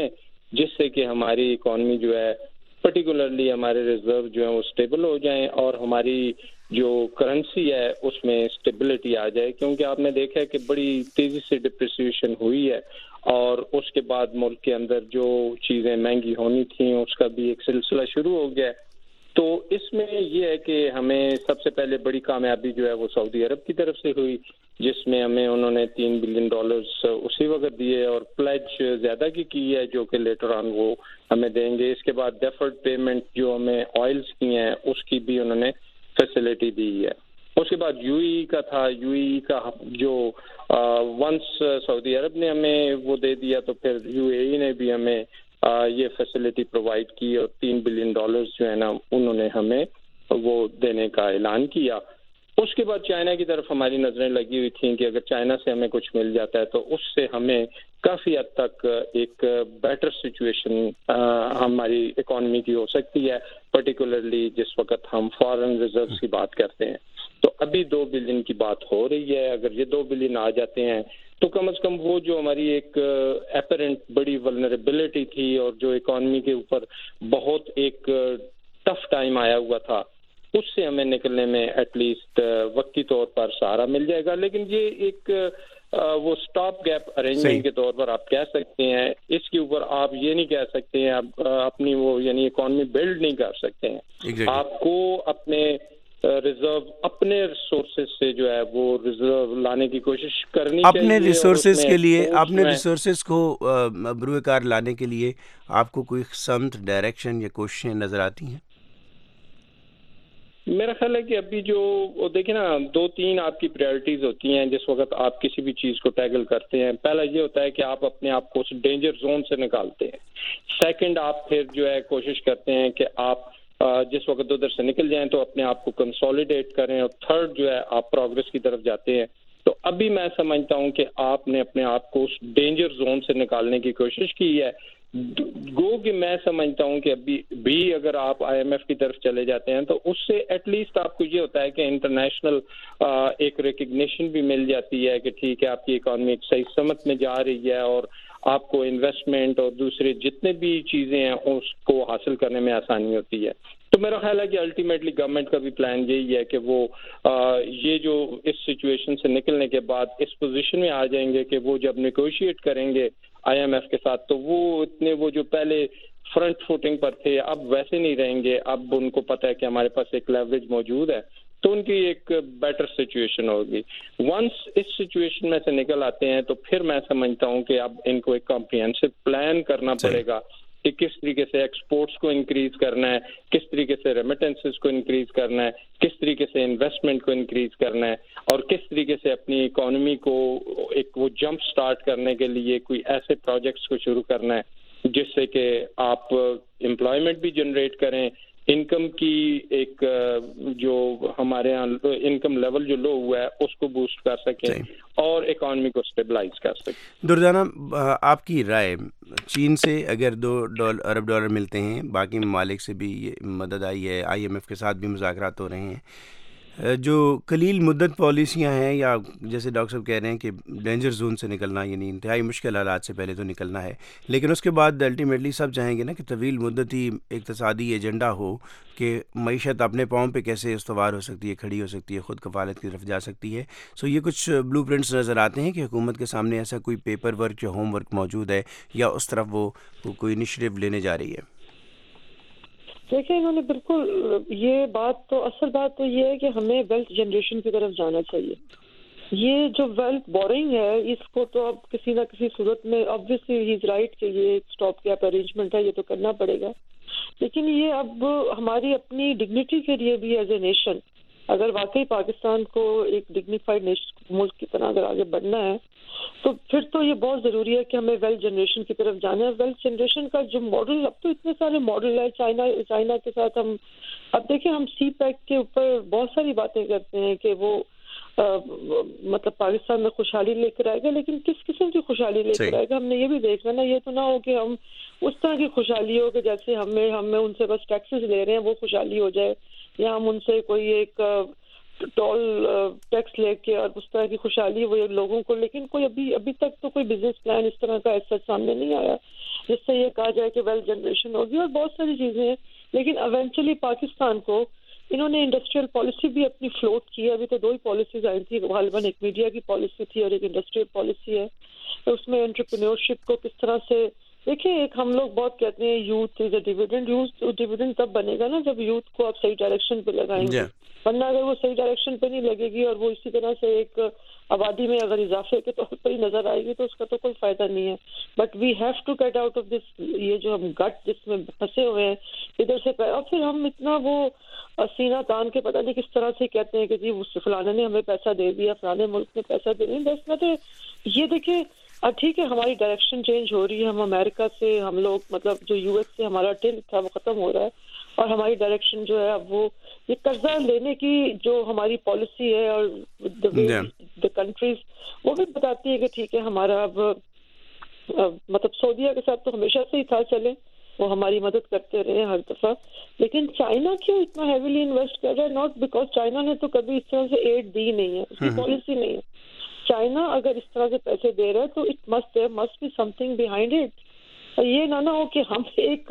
جس سے کہ ہماری اکانومی جو ہے پرٹیکولرلی ہمارے ریزرو جو ہیں وہ اسٹیبل ہو جائیں اور ہماری جو کرنسی ہے اس میں اسٹیبلٹی آ جائے, کیونکہ آپ نے دیکھا ہے کہ بڑی تیزی سے ڈپریسیشن ہوئی ہے اور اس کے بعد ملک کے اندر جو چیزیں مہنگی ہونی تھیں اس کا بھی ایک سلسلہ شروع ہو گیا ہے. تو اس میں یہ ہے کہ ہمیں سب سے پہلے بڑی کامیابی جو ہے وہ سعودی عرب کی طرف سے ہوئی, جس میں ہمیں انہوں نے $3 بلین اسی وقت دیے اور پلیج زیادہ کی ہے جو کہ لیٹر آن وہ ہمیں دیں گے. اس کے بعد ڈیفرڈ پیمنٹ جو ہمیں آئلس کی ہیں اس کی بھی انہوں نے فیسلٹی دی ہے. اس کے بعد یو ای کا تھا, یو ای کا جو ونس سعودی عرب نے ہمیں وہ دے دیا تو پھر یو اے ای نے بھی ہمیں یہ فیسلٹی پرووائڈ کی اور $3 بلین جو ہے نا انہوں نے ہمیں وہ دینے کا اعلان کیا. اس کے بعد چائنا کی طرف ہماری نظریں لگی ہوئی تھیں کہ اگر چائنا سے ہمیں کچھ مل جاتا ہے تو اس سے ہمیں کافی حد تک ایک بیٹر سچویشن ہماری اکانومی کی ہو سکتی ہے, پرٹیکولرلی جس وقت ہم فارن ریزروز کی بات کرتے ہیں. تو ابھی 2 بلین کی بات ہو رہی ہے, اگر یہ 2 بلین آ جاتے ہیں تو کم از کم وہ جو ہماری ایک اپیرنٹ بڑی ولنریبلٹی تھی اور جو اکانومی کے اوپر بہت ایک ٹف ٹائم آیا ہوا تھا اس سے ہمیں نکلنے میں ایٹ لیسٹ وقتی طور پر سہارا مل جائے گا. لیکن یہ ایک وہ سٹاپ گیپ ارینجمنٹ کے طور پر آپ کہہ سکتے ہیں, اس کے اوپر آپ یہ نہیں کہہ سکتے ہیں آپ اپنی وہ یعنی اکانومی بلڈ نہیں کر سکتے ہیں. آپ کو اپنے ریزرو اپنے ریسورسز سے جو ہے وہ ریزرو لانے کی کوشش کرنی چاہیے. اپنے ریسورسز کے لیے اپنے ریسورسز کو بروئے کار لانے کے لیے آپ کو کوئی سمت ڈائریکشن یا کوششیں نظر آتی ہیں؟ میرا خیال ہے کہ ابھی جو دیکھیں نا 2-3 آپ کی پریورٹیز ہوتی ہیں جس وقت آپ کسی بھی چیز کو ٹیکل کرتے ہیں. پہلا یہ ہوتا ہے کہ آپ اپنے آپ کو اس ڈینجر زون سے نکالتے ہیں. سیکنڈ آپ پھر جو ہے کوشش کرتے ہیں کہ آپ جس وقت ادھر سے نکل جائیں تو اپنے آپ کو کنسولیڈیٹ کریں, اور تھرڈ جو ہے آپ پروگرس کی طرف جاتے ہیں. تو ابھی میں سمجھتا ہوں کہ آپ نے اپنے آپ کو اس ڈینجر زون سے نکالنے کی کوشش کی ہے. گو کہ میں سمجھتا ہوں کہ ابھی بھی اگر آپ آئی ایم ایف کی طرف چلے جاتے ہیں تو اس سے ایٹ لیسٹ آپ کو یہ ہوتا ہے کہ انٹرنیشنل ایک ریکگنیشن بھی مل جاتی ہے کہ ٹھیک ہے آپ کی اکانومی ایک صحیح سمت میں جا رہی ہے اور آپ کو انویسٹمنٹ اور دوسرے جتنے بھی چیزیں ہیں اس کو حاصل کرنے میں آسانی ہوتی ہے. تو میرا خیال ہے کہ الٹیمیٹلی گورنمنٹ کا بھی پلان یہی ہے کہ وہ یہ جو اس سچویشن سے نکلنے کے بعد اس پوزیشن میں آ جائیں گے کہ وہ جب نیگوشیٹ کریں گے آئی ایم ایف کے ساتھ تو وہ اتنے وہ جو پہلے فرنٹ فوٹنگ پر تھے اب ویسے نہیں رہیں گے. اب ان کو پتہ ہے کہ ہمارے پاس ایک لیوریج موجود ہے تو ان کی ایک بیٹر سچویشن ہوگی. ونس اس سچویشن میں سے نکل آتے ہیں تو پھر میں سمجھتا ہوں کہ اب ان کو ایک کمپریہنسو پلان کرنا پڑے گا کہ کس طریقے سے ایکسپورٹس کو انکریز کرنا ہے, کس طریقے سے ریمیٹنسز کو انکریز کرنا ہے, کس طریقے سے انویسٹمنٹ کو انکریز کرنا ہے, اور کس طریقے سے اپنی اکانومی کو ایک وہ جمپ سٹارٹ کرنے کے لیے کوئی ایسے پروجیکٹس کو شروع کرنا ہے جس سے کہ آپ امپلائمنٹ بھی جنریٹ کریں, انکم کی ایک جو ہمارے یہاں انکم لیول جو لو ہوا ہے اس کو بوسٹ کر سکیں اور اکانومی کو اسٹیبلائز کر سکیں. دردانہ آپ کی رائے, چین سے اگر $2 ارب ملتے ہیں, باقی ممالک سے بھی مدد آئی ہے, آئی ایم ایف کے ساتھ بھی مذاکرات ہو رہے ہیں, جو قلیل مدت پالیسیاں ہیں یا جیسے ڈاکٹر صاحب کہہ رہے ہیں کہ ڈینجر زون سے نکلنا یعنی انتہائی مشکل حالات سے پہلے تو نکلنا ہے, لیکن اس کے بعد الٹیمیٹلی سب چاہیں گے نا کہ طویل مدتی اقتصادی ایجنڈا ہو کہ معیشت اپنے پاؤں پہ کیسے استوار ہو سکتی ہے, کھڑی ہو سکتی ہے, خود کفالت کی طرف جا سکتی ہے. سو یہ کچھ بلو پرنٹس نظر آتے ہیں کہ حکومت کے سامنے ایسا کوئی پیپر ورک یا ہوم ورک موجود ہے یا اس طرف وہ کوئی انیشیٹو لینے جا رہی ہے. دیکھیں انہوں نے بالکل یہ بات تو اصل بات تو یہ ہے کہ ہمیں ویلتھ جنریشن کی طرف جانا چاہیے. یہ جو ویلتھ بورنگ ہے اس کو تو اب کسی نہ کسی صورت میں obviously ہی از رائٹ کہ یہ ایک اسٹاپ گیپ ارینجمنٹ ہے, یہ تو کرنا پڑے گا, لیکن یہ اب ہماری اپنی ڈگنیٹی کے لیے بھی ایز اے نیشن اگر واقعی پاکستان کو ایک ڈگنیفائڈ ملک کی طرح اگر آگے بڑھنا ہے تو پھر تو یہ بہت ضروری ہے کہ ہمیں ویلتھ جنریشن کی طرف جانا ہے. ویلتھ جنریشن کا جو ماڈل, اب تو اتنے سارے ماڈل ہے, چائنا کے ساتھ ہم اب دیکھیں ہم سی پیک کے اوپر بہت ساری باتیں کرتے ہیں کہ وہ مطلب پاکستان میں خوشحالی لے کر آئے گا, لیکن کس قسم کی خوشحالی لے کر آئے گا ہم نے یہ بھی دیکھنا نا. یہ تو نہ ہو کہ ہم اس طرح کی خوشحالی ہو کہ جیسے ہمیں ان سے بس ٹیکسز لے رہے ہیں وہ خوشحالی ہو جائے, یا ہم ان سے کوئی ایک ٹول ٹیکس لے کے اور اس طرح کی خوشحالی وہ لوگوں کو، لیکن کوئی ابھی تک تو کوئی بزنس پلان اس طرح کا ایسا سامنے نہیں آیا جس سے یہ کہا جائے کہ ویلتھ جنریشن ہوگی، اور بہت ساری چیزیں ہیں. لیکن ایونچولی پاکستان کو انہوں نے انڈسٹریل پالیسی بھی اپنی فلوٹ کی. ابھی تو 2 پالیسیز آئی تھی غالباً، ایک میڈیا کی پالیسی تھی اور ایک انڈسٹریل پالیسی ہے. تو اس میں انٹرپرینورشپ کو کس طرح سے دیکھیں، ایک ہم لوگ بہت کہتے ہیں youth is a dividend. Dividend تب بنے گا نا جب یوتھ کو آپ صحیح ڈائریکشن پہ لگائیں گے، ورنہ اگر وہ صحیح ڈائریکشن پہ نہیں لگے گی اور وہ اسی طرح سے ایک آبادی میں اگر اضافے کے طور پر ہی نظر آئے گی تو اس کا تو کوئی فائدہ نہیں ہے. But we have to get out of this, یہ جو ہم گٹ جس میں پھنسے ہوئے ہیں ادھر سے، اور پھر ہم اتنا وہ سینہ تان کے پتہ نہیں کس طرح سے کہتے ہیں کہ جی فلانے نے ہمیں پیسہ دے دیا، فلانے ملک نے پیسہ دے دیا. دس میں تو یہ دیکھیں ٹھیک ہے ہماری ڈائریکشن چینج ہو رہی ہے، ہم امریکہ سے ہم لوگ مطلب جو یو ایس سے ہمارا ٹل تھا وہ ختم ہو رہا ہے، اور ہماری ڈائریکشن جو ہے اب وہ یہ قرضہ لینے کی جو ہماری پالیسی ہے اور دا کنٹریز وہ بھی بتاتی ہے کہ ٹھیک ہے ہمارا اب مطلب سعودیہ کے ساتھ تو ہمیشہ سے ہی تھا چلے، وہ ہماری مدد کرتے رہے ہر دفعہ. لیکن چائنا کیوں اتنا ہیویلی انویسٹ کر رہا ہے؟ ناٹ بیکاز چائنا نے تو کبھی اس طرح سے ایڈ دی نہیں ہے، اس کی پالیسی نہیں ہے. چائنا اگر اس طرح سے پیسے دے رہا ہے تو it must be something behind it. یہ نہ ہو کہ ہم ایک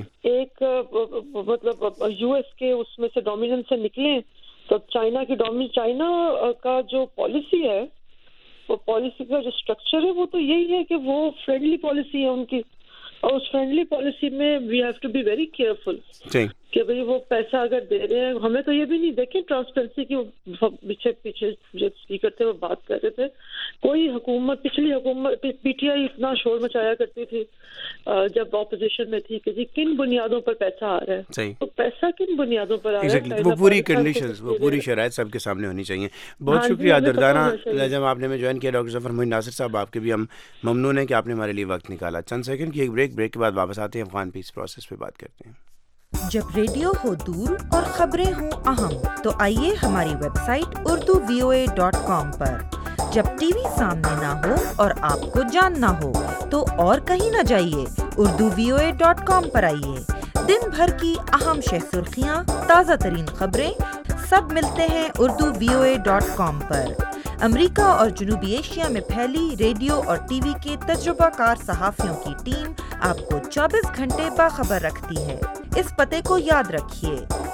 مطلب یو ایس کے اس میں سے ڈومیننس سے نکلیں تو چائنا کا جو پالیسی ہے، وہ پالیسی کا جو اسٹرکچر ہے وہ تو یہی ہے کہ وہ فرینڈلی پالیسی ہے ان کی، اور اس فرینڈلی پالیسی میں we have to be very careful کہ بھئی وہ پیسہ اگر دے رہے ہیں. ہمیں تو یہ بھی نہیں دیکھیں ٹرانسپیرنسی کی پیچھے جو اسپیکر تھے وہ بات کر رہے تھے، کوئی حکومت پچھلی حکومت پی ٹی آئی اتنا شور مچایا کرتی تھی جب اپوزیشن میں تھی کہ جی کن بنیادوں پر پیسہ آ رہا ہے، تو پیسہ کن بنیادوں پر آ رہا ہے، وہ پوری کنڈیشنز، وہ پوری شرائط سب کے سامنے ہونی چاہیے. بہت شکریہ دردانہ جب آپ نے ہمیں جوائن کیا ڈاکٹر ظفر محی ناصر صاحب، آپ کے بھی ہم ممنون ہیں کہ آپ نے ہمارے لیے وقت نکالا. چند سیکنڈ کی ایک بریک کے بعد واپس آتے ہیں، افغان پیس پروسیس پہ بات کرتے ہیں. جب ریڈیو ہو دور اور خبریں ہوں اہم تو آئیے ہماری ویب سائٹ urduvoa.com پر. جب ٹی وی سامنے نہ ہو اور آپ کو جاننا ہو تو اور کہیں نہ جائیے، urduvoa.com پر آئیے. دن بھر کی اہم شہ سرخیاں، تازہ ترین خبریں سب ملتے ہیں urduvoa.com پر. امریکہ اور جنوبی ایشیا میں پھیلی ریڈیو اور ٹی وی کے تجربہ کار صحافیوں کی ٹیم آپ کو 24 گھنٹے باخبر رکھتی ہے. اس پتے کو یاد رکھیے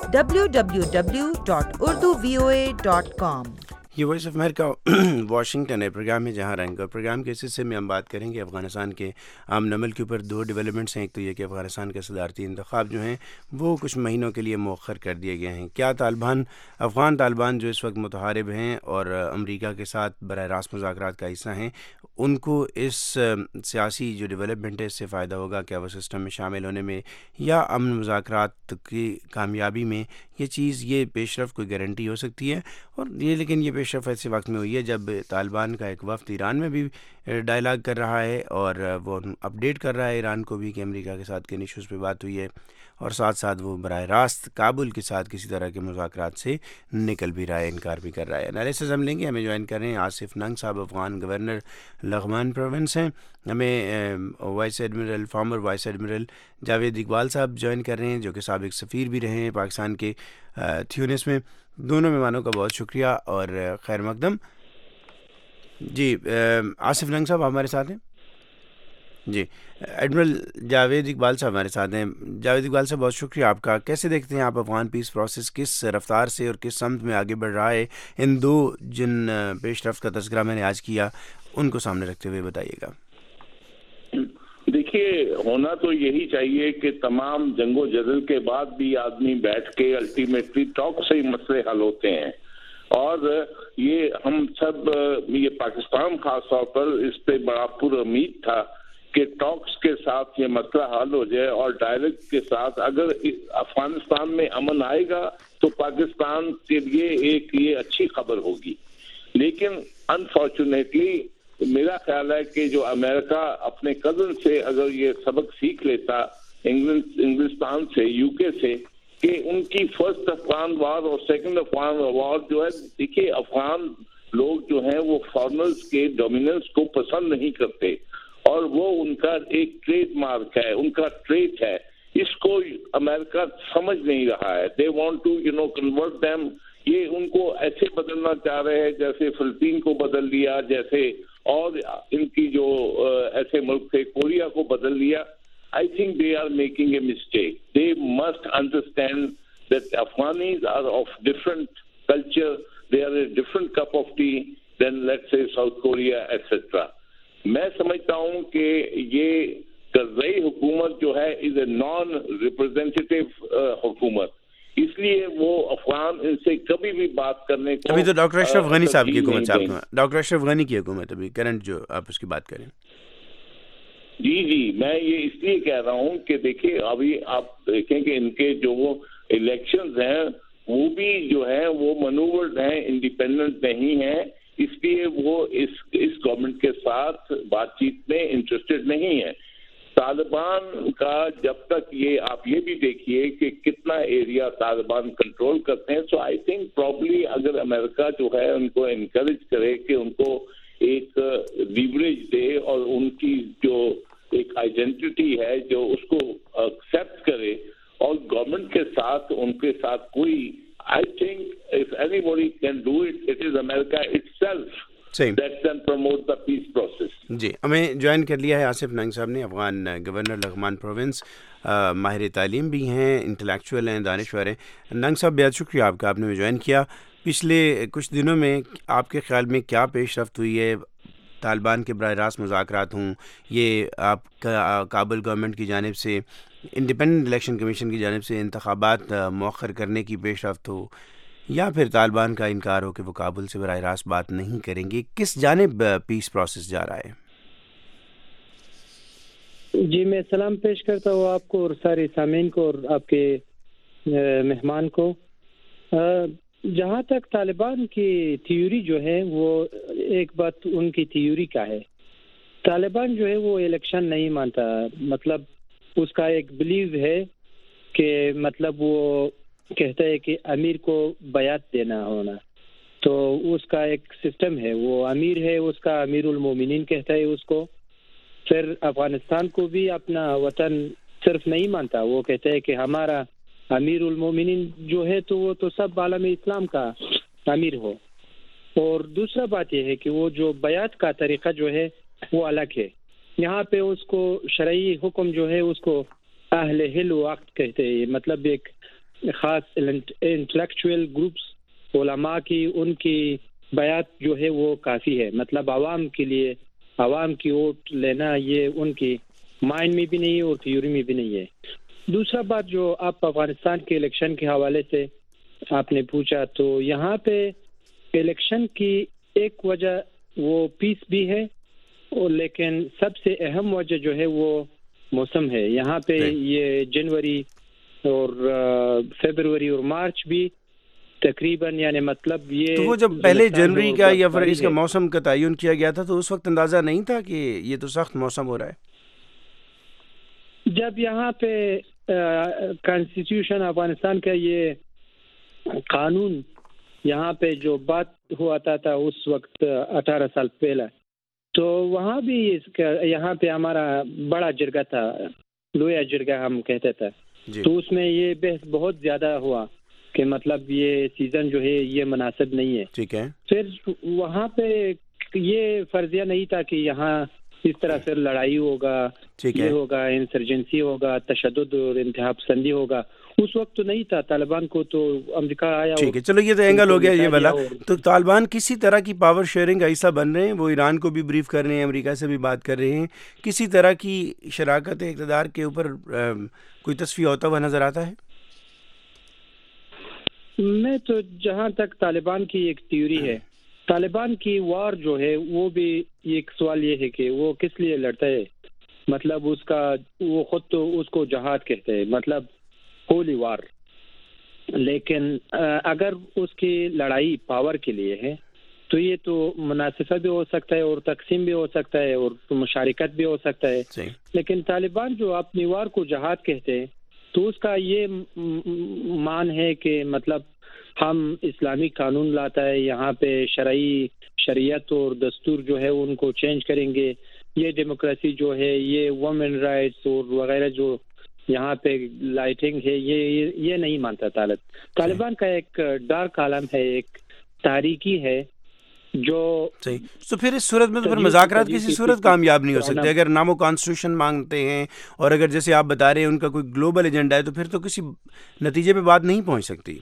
www.urduvoa.com. یہ وائس آف امریکہ واشنگٹن ہے، پروگرام ہے جہاں رنگ، اور پروگرام کے اس حصے میں ہم بات کریں گے افغانستان کے امن عمل کے اوپر. 2 ڈیولپمنٹس ہیں، ایک تو یہ کہ افغانستان کے صدارتی انتخاب جو ہیں وہ کچھ مہینوں کے لیے مؤخر کر دیے گئے ہیں. کیا افغان طالبان جو اس وقت متحارب ہیں اور امریکہ کے ساتھ براہ راست مذاکرات کا حصہ ہیں، ان کو اس سیاسی جو ڈیولپمنٹ ہے اس سے فائدہ ہوگا؟ کیا وہ سسٹم میں شامل ہونے میں یا امن مذاکرات کی کامیابی میں یہ پیش رفت کوئی گارنٹی ہو سکتی ہے؟ اور لیکن یہ پیش رفت ایسے وقت میں ہوئی ہے جب طالبان کا ایک وفد ایران میں بھی ڈائلاگ کر رہا ہے اور وہ اپڈیٹ کر رہا ہے ایران کو بھی کہ امریکہ کے ساتھ کن ایشوز پہ بات ہوئی ہے، اور ساتھ ساتھ وہ براہ راست کابل کے ساتھ کسی طرح کے مذاکرات سے نکل بھی رہا ہے، انکار بھی کر رہا ہے. انالیسز ہم لیں گے. ہمیں جوائن کر رہے ہیں آصف ننگ صاحب، افغان گورنر لغمان پروونس ہیں. ہمیں former vice admiral Javed Iqbal صاحب جوائن کر رہے ہیں جو کہ سابق سفیر بھی رہے ہیں پاکستان کے تیونس میں. دونوں مہمانوں کا بہت شکریہ اور خیر مقدم. جی آصف ننگ صاحب ہمارے ساتھ ہیں. جی ایڈمرل جاوید اقبال صاحب ہمارے ساتھ ہیں. جاوید اقبال صاحب بہت شکریہ آپ کا. کیسے دیکھتے ہیں آپ افغان پیس پروسیس کس رفتار سے اور کس سمت میں آگے بڑھ رہا ہے؟ ان 2 جن پیش رفت کا تذکرہ میں نے آج کیا ان کو سامنے رکھتے ہوئے بتائیے گا. دیکھیے، ہونا تو یہی چاہیے کہ تمام جنگ و جدل کے بعد بھی آدمی بیٹھ کے الٹیمیٹلی ٹاک سے ہی مسئلے حل ہوتے ہیں، اور یہ ہم سب، یہ پاکستان خاص طور پر اس پہ بڑا پر امید تھا کہ ٹاکس کے ساتھ یہ مسئلہ حل ہو جائے، اور ڈائلاگ کے ساتھ اگر افغانستان میں امن آئے گا تو پاکستان کے لیے ایک یہ اچھی خبر ہوگی. لیکن انفارچونیٹلی میرا خیال ہے کہ جو امریکہ اپنے کزن سے اگر یہ سبق سیکھ لیتا انگلستان سے، یو کے سے، کہ ان کی فرسٹ افغان وار اور سیکنڈ افغان وار جو ہے، دیکھیے افغان لوگ جو ہیں وہ فارنرز کے ڈومیننس کو پسند نہیں کرتے، اور وہ ان کا ایک ٹریڈ مارک ہے، ان کا ٹریٹ ہے. اس کو امریکہ سمجھ نہیں رہا ہے. They want to convert them یہ ان کو ایسے بدلنا چاہ رہے ہیں جیسے فلپین کو بدل لیا, جیسے اور ان کی جو ایسے ملک تھے کوریا کو بدل لیا. I think they are making a mistake. They must understand that Afghanis are of different culture. They are a different cup of tea than, let's say, South Korea, etc. میں سمجھتا ہوں کہ یہ کرزئی حکومت جو ہے از اے نان ریپرزینٹیو حکومت, اس لیے وہ افغان ان سے کبھی بھی بات کرنے کو. ابھی تو ڈاکٹر اشرف غنی صاحب کی حکومت ڈاکٹر اشرف غنی کی حکومت ابھی کرنٹ جو آپ اس کی بات کریں. جی میں یہ اس لیے کہہ رہا ہوں کہ دیکھیں ابھی آپ دیکھیں کہ ان کے جو وہ الیکشنز ہیں وہ بھی جو ہیں وہ منوورڈ ہیں, انڈیپینڈنٹ نہیں ہیں, اس لیے وہ اس گورنمنٹ کے ساتھ بات چیت میں انٹرسٹڈ نہیں ہے. طالبان کا جب تک یہ آپ یہ بھی دیکھیے کہ کتنا ایریا طالبان کنٹرول کرتے ہیں. سو آئی تھنک پرابلی اگر امریکہ جو ہے ان کو انکریج کرے کہ ان کو ایک لیوریج دے اور ان کی جو ایک آئیڈینٹی ہے جو اس کو ایکسیپٹ کرے اور گورنمنٹ کے ساتھ ان کے ساتھ کوئی, I think if anybody can do it, it is America itself that can promote the peace process. جی ہمیں جوائن کر لیا ہے آصف ننگ صاحب نے, افغان گورنر لغمان پروونس, ماہر تعلیم بھی ہیں, انٹلیکچوئل ہیں, دانشور ہیں. ننگ صاحب بہت شکریہ آپ کا, آپ نے جوائن کیا. پچھلے کچھ دنوں میں آپ کے خیال میں کیا پیش رفت ہوئی ہے؟ طالبان کے براہ راست مذاکرات ہوں, یہ آپ کا کابل گورنمنٹ کی جانب سے, انڈیپینڈنٹ الیکشن کمیشن کی جانب سے انتخابات مؤخر کرنے کی پیش رفت ہو, یا پھر طالبان کا انکار ہو کہ وہ کابل سے براہ راست بات نہیں کریں گے, کس جانب پیس پروسیس جا رہا ہے؟ جی میں سلام پیش کرتا ہوں آپ کو اور سارے سامعین کو اور آپ کے مہمان کو. جہاں تک طالبان کی تھیوری جو ہے وہ ایک بات ان کی تھیوری کا ہے. طالبان جو ہے وہ الیکشن نہیں مانتا, مطلب اس کا ایک بلیو ہے کہ مطلب وہ کہتا ہے کہ امیر کو بیعت دینا ہونا, تو اس کا ایک سسٹم ہے, وہ امیر ہے اس کا امیر المومنین کہتا ہے اس کو. پھر افغانستان کو بھی اپنا وطن صرف نہیں مانتا, وہ کہتا ہے کہ ہمارا امیر المومنین جو ہے تو وہ تو سب عالم اسلام کا امیر ہو. اور دوسرا بات یہ ہے کہ وہ جو بیعت کا طریقہ جو ہے وہ الگ ہے. یہاں پہ اس کو شرعی حکم جو ہے اس کو اہل حل و عقد کہتے ہیں, مطلب ایک خاص انٹلیکچوئل گروپس علماء کی ان کی بیعت جو ہے وہ کافی ہے. مطلب عوام کے لیے عوام کی ووٹ لینا یہ ان کی مائنڈ میں بھی نہیں ہے اور تھیوری میں بھی نہیں ہے. دوسرا بات جو آپ افغانستان کے الیکشن کے حوالے سے آپ نے پوچھا, تو یہاں پہ الیکشن کی ایک وجہ وہ پیس بھی ہے, اور لیکن سب سے اہم وجہ جو ہے وہ موسم ہے. یہاں پہ یہ جنوری اور فیبروری اور مارچ بھی تقریباً یعنی مطلب یہ تو وہ جب پہلے جنوری کا یا فروری کا موسم کا تعین کیا گیا تھا تو اس وقت اندازہ نہیں تھا کہ یہ تو سخت موسم ہو رہا ہے. جب یہاں پہ کانسٹیٹیوشن افغانستان کا یہ قانون یہاں پہ جو بات ہوا تھا اس وقت 18 سال پہلے, تو وہاں بھی یہاں پہ ہمارا بڑا جرگہ تھا, لویا جرگہ ہم کہتے تھے, تو اس میں یہ بحث بہت زیادہ ہوا کہ مطلب یہ سیزن جو ہے یہ مناسب نہیں ہے. ٹھیک ہے. پھر وہاں پہ یہ فرضیہ نہیں تھا کہ یہاں اس طرح سے لڑائی ہوگا, یہ ہوگا, انسرجنسی ہوگا, تشدد اور انتہا پسندی ہوگا. اس وقت تو نہیں تھا. طالبان کو تو امریکہ آیا. ٹھیک ہے, چلو یہ تو اینگل ہو گیا یہ والا. تو طالبان کسی طرح کی پاور شیئرنگ کا حصہ بن رہے ہیں, وہ ایران کو بھی بریف کر رہے ہیں, امریکہ سے بھی بات کر رہے ہیں, کسی طرح کی شراکت اقتدار کے اوپر کوئی تصفیہ ہوتا ہوا نظر آتا ہے؟ میں تو جہاں تک طالبان کی ایک تھیوری ہے, طالبان کی وار جو ہے وہ بھی ایک سوال یہ ہے کہ وہ کس لیے لڑتا ہے. مطلب اس کا وہ خود تو اس کو جہاد کہتے ہیں, مطلب ہولی وار. لیکن اگر اس کی لڑائی پاور کے لیے ہے تو یہ تو مناسبہ بھی ہو سکتا ہے اور تقسیم بھی ہو سکتا ہے اور مشارکت بھی ہو سکتا ہے. لیکن طالبان جو اپنی وار کو جہاد کہتے ہیں تو اس کا یہ مان ہے کہ مطلب ہم اسلامی قانون لاتا ہے یہاں پہ, شریعت اور دستور جو ہے ان کو چینج کریں گے, یہ ڈیموکریسی جو ہے یہ وومن رائٹس اور وغیرہ جو یہاں پہ لائٹنگ ہے، یہ نہیں مانتا طالبان کا ایک ڈارک عالم ہے، ایک تاریکی ہے جو صحیح. تو پھر اس صورت میں تو پھر مذاکرات کسی صورت کامیاب نہیں ہو سکتے. اگر نہ وہ کانسٹیٹیوشن مانگتے ہیں اور اگر جیسے آپ بتا رہے ہیں ان کا کوئی گلوبل ایجنڈا ہے، تو پھر تو کسی نتیجے پہ بات نہیں پہنچ سکتی.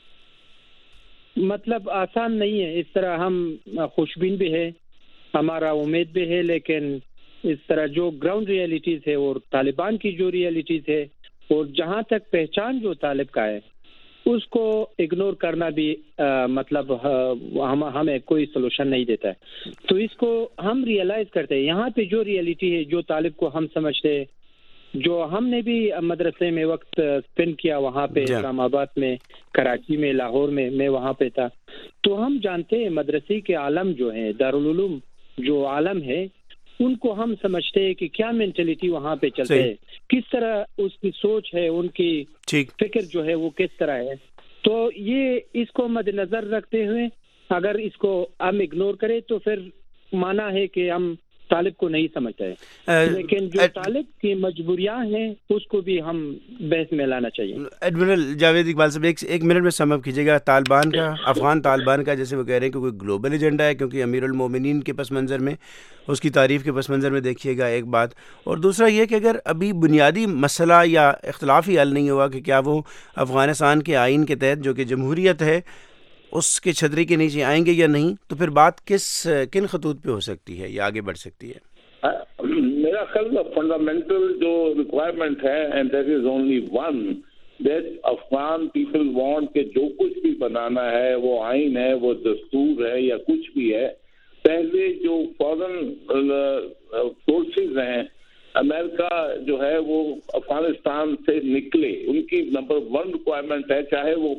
مطلب آسان نہیں ہے. اس طرح ہم خوشبین بھی ہے، ہمارا امید بھی ہے، لیکن اس طرح جو گراؤنڈ ریئلٹیز ہے اور طالبان کی جو ریئلٹیز ہے اور جہاں تک پہچان جو طالب کا ہے اس کو اگنور کرنا بھی مطلب ہمیں کوئی سولوشن نہیں دیتا ہے. تو اس کو ہم ریئلائز کرتے ہیں یہاں پہ جو ریئلٹی ہے، جو طالب کو ہم سمجھتے ہیں، جو ہم نے بھی مدرسے میں وقت اسپینڈ کیا وہاں پہ اسلام آباد میں، کراچی میں، لاہور میں، میں وہاں پہ تھا، تو ہم جانتے ہیں مدرسے کے عالم جو ہیں، دارالعلوم جو عالم ہے، ان کو ہم سمجھتے ہیں کہ کیا مینٹلٹی وہاں پہ چلتے ہے، کس طرح اس کی سوچ ہے، ان کی فکر جو ہے وہ کس طرح ہے. تو یہ اس کو مد نظر رکھتے ہوئے اگر اس کو ہم اگنور کریں تو پھر مانا ہے کہ ہم طالب کو نہیں سمجھتا ہے. لیکن جو طالب کی مجبوریاں ہیں اس کو بھی ہم بحث میں لانا چاہیے. ایڈمرل جاوید اقبال صاحب ایک منٹ میں سم اپ کیجیے گا. طالبان کا، افغان طالبان کا، جیسے وہ کہہ رہے ہیں کہ کوئی گلوبل ایجنڈا ہے کیونکہ امیر المومنین کے پس منظر میں، اس کی تعریف کے پس منظر میں دیکھیے گا ایک بات، اور دوسرا یہ کہ اگر ابھی بنیادی مسئلہ یا اختلاف ہی حل نہیں ہوا کہ کیا وہ افغانستان کے آئین کے تحت جو کہ جمہوریت ہے اس کے چھتری کے نیچے آئیں گے یا نہیں، تو پھر بات کن خطوط پہ ہو سکتی ہے یا آگے بڑھ سکتی ہے؟ میرا خیال فنڈامنٹل جو ریکوائرمنٹ ہے and that is only one that Afghan people want کہ جو کچھ بھی بنانا ہے، وہ آئین ہے، وہ دستور ہے یا کچھ بھی ہے، پہلے جو فارن فورسز ہیں امریکہ جو ہے وہ افغانستان سے نکلے. ان کی نمبر 1 ریکوائرمنٹ ہے، چاہے وہ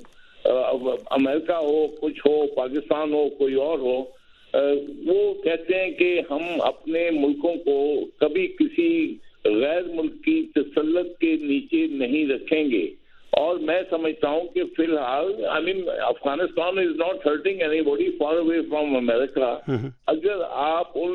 امریکہ ہو، کچھ ہو، پاکستان ہو، کوئی اور ہو. وہ کہتے ہیں کہ ہم اپنے ملکوں کو کبھی کسی غیر ملکی تسلط کے نیچے نہیں رکھیں گے. اور میں سمجھتا ہوں کہ فی الحال Afghanistan is not hurting any body far away from امریکہ. اگر آپ ان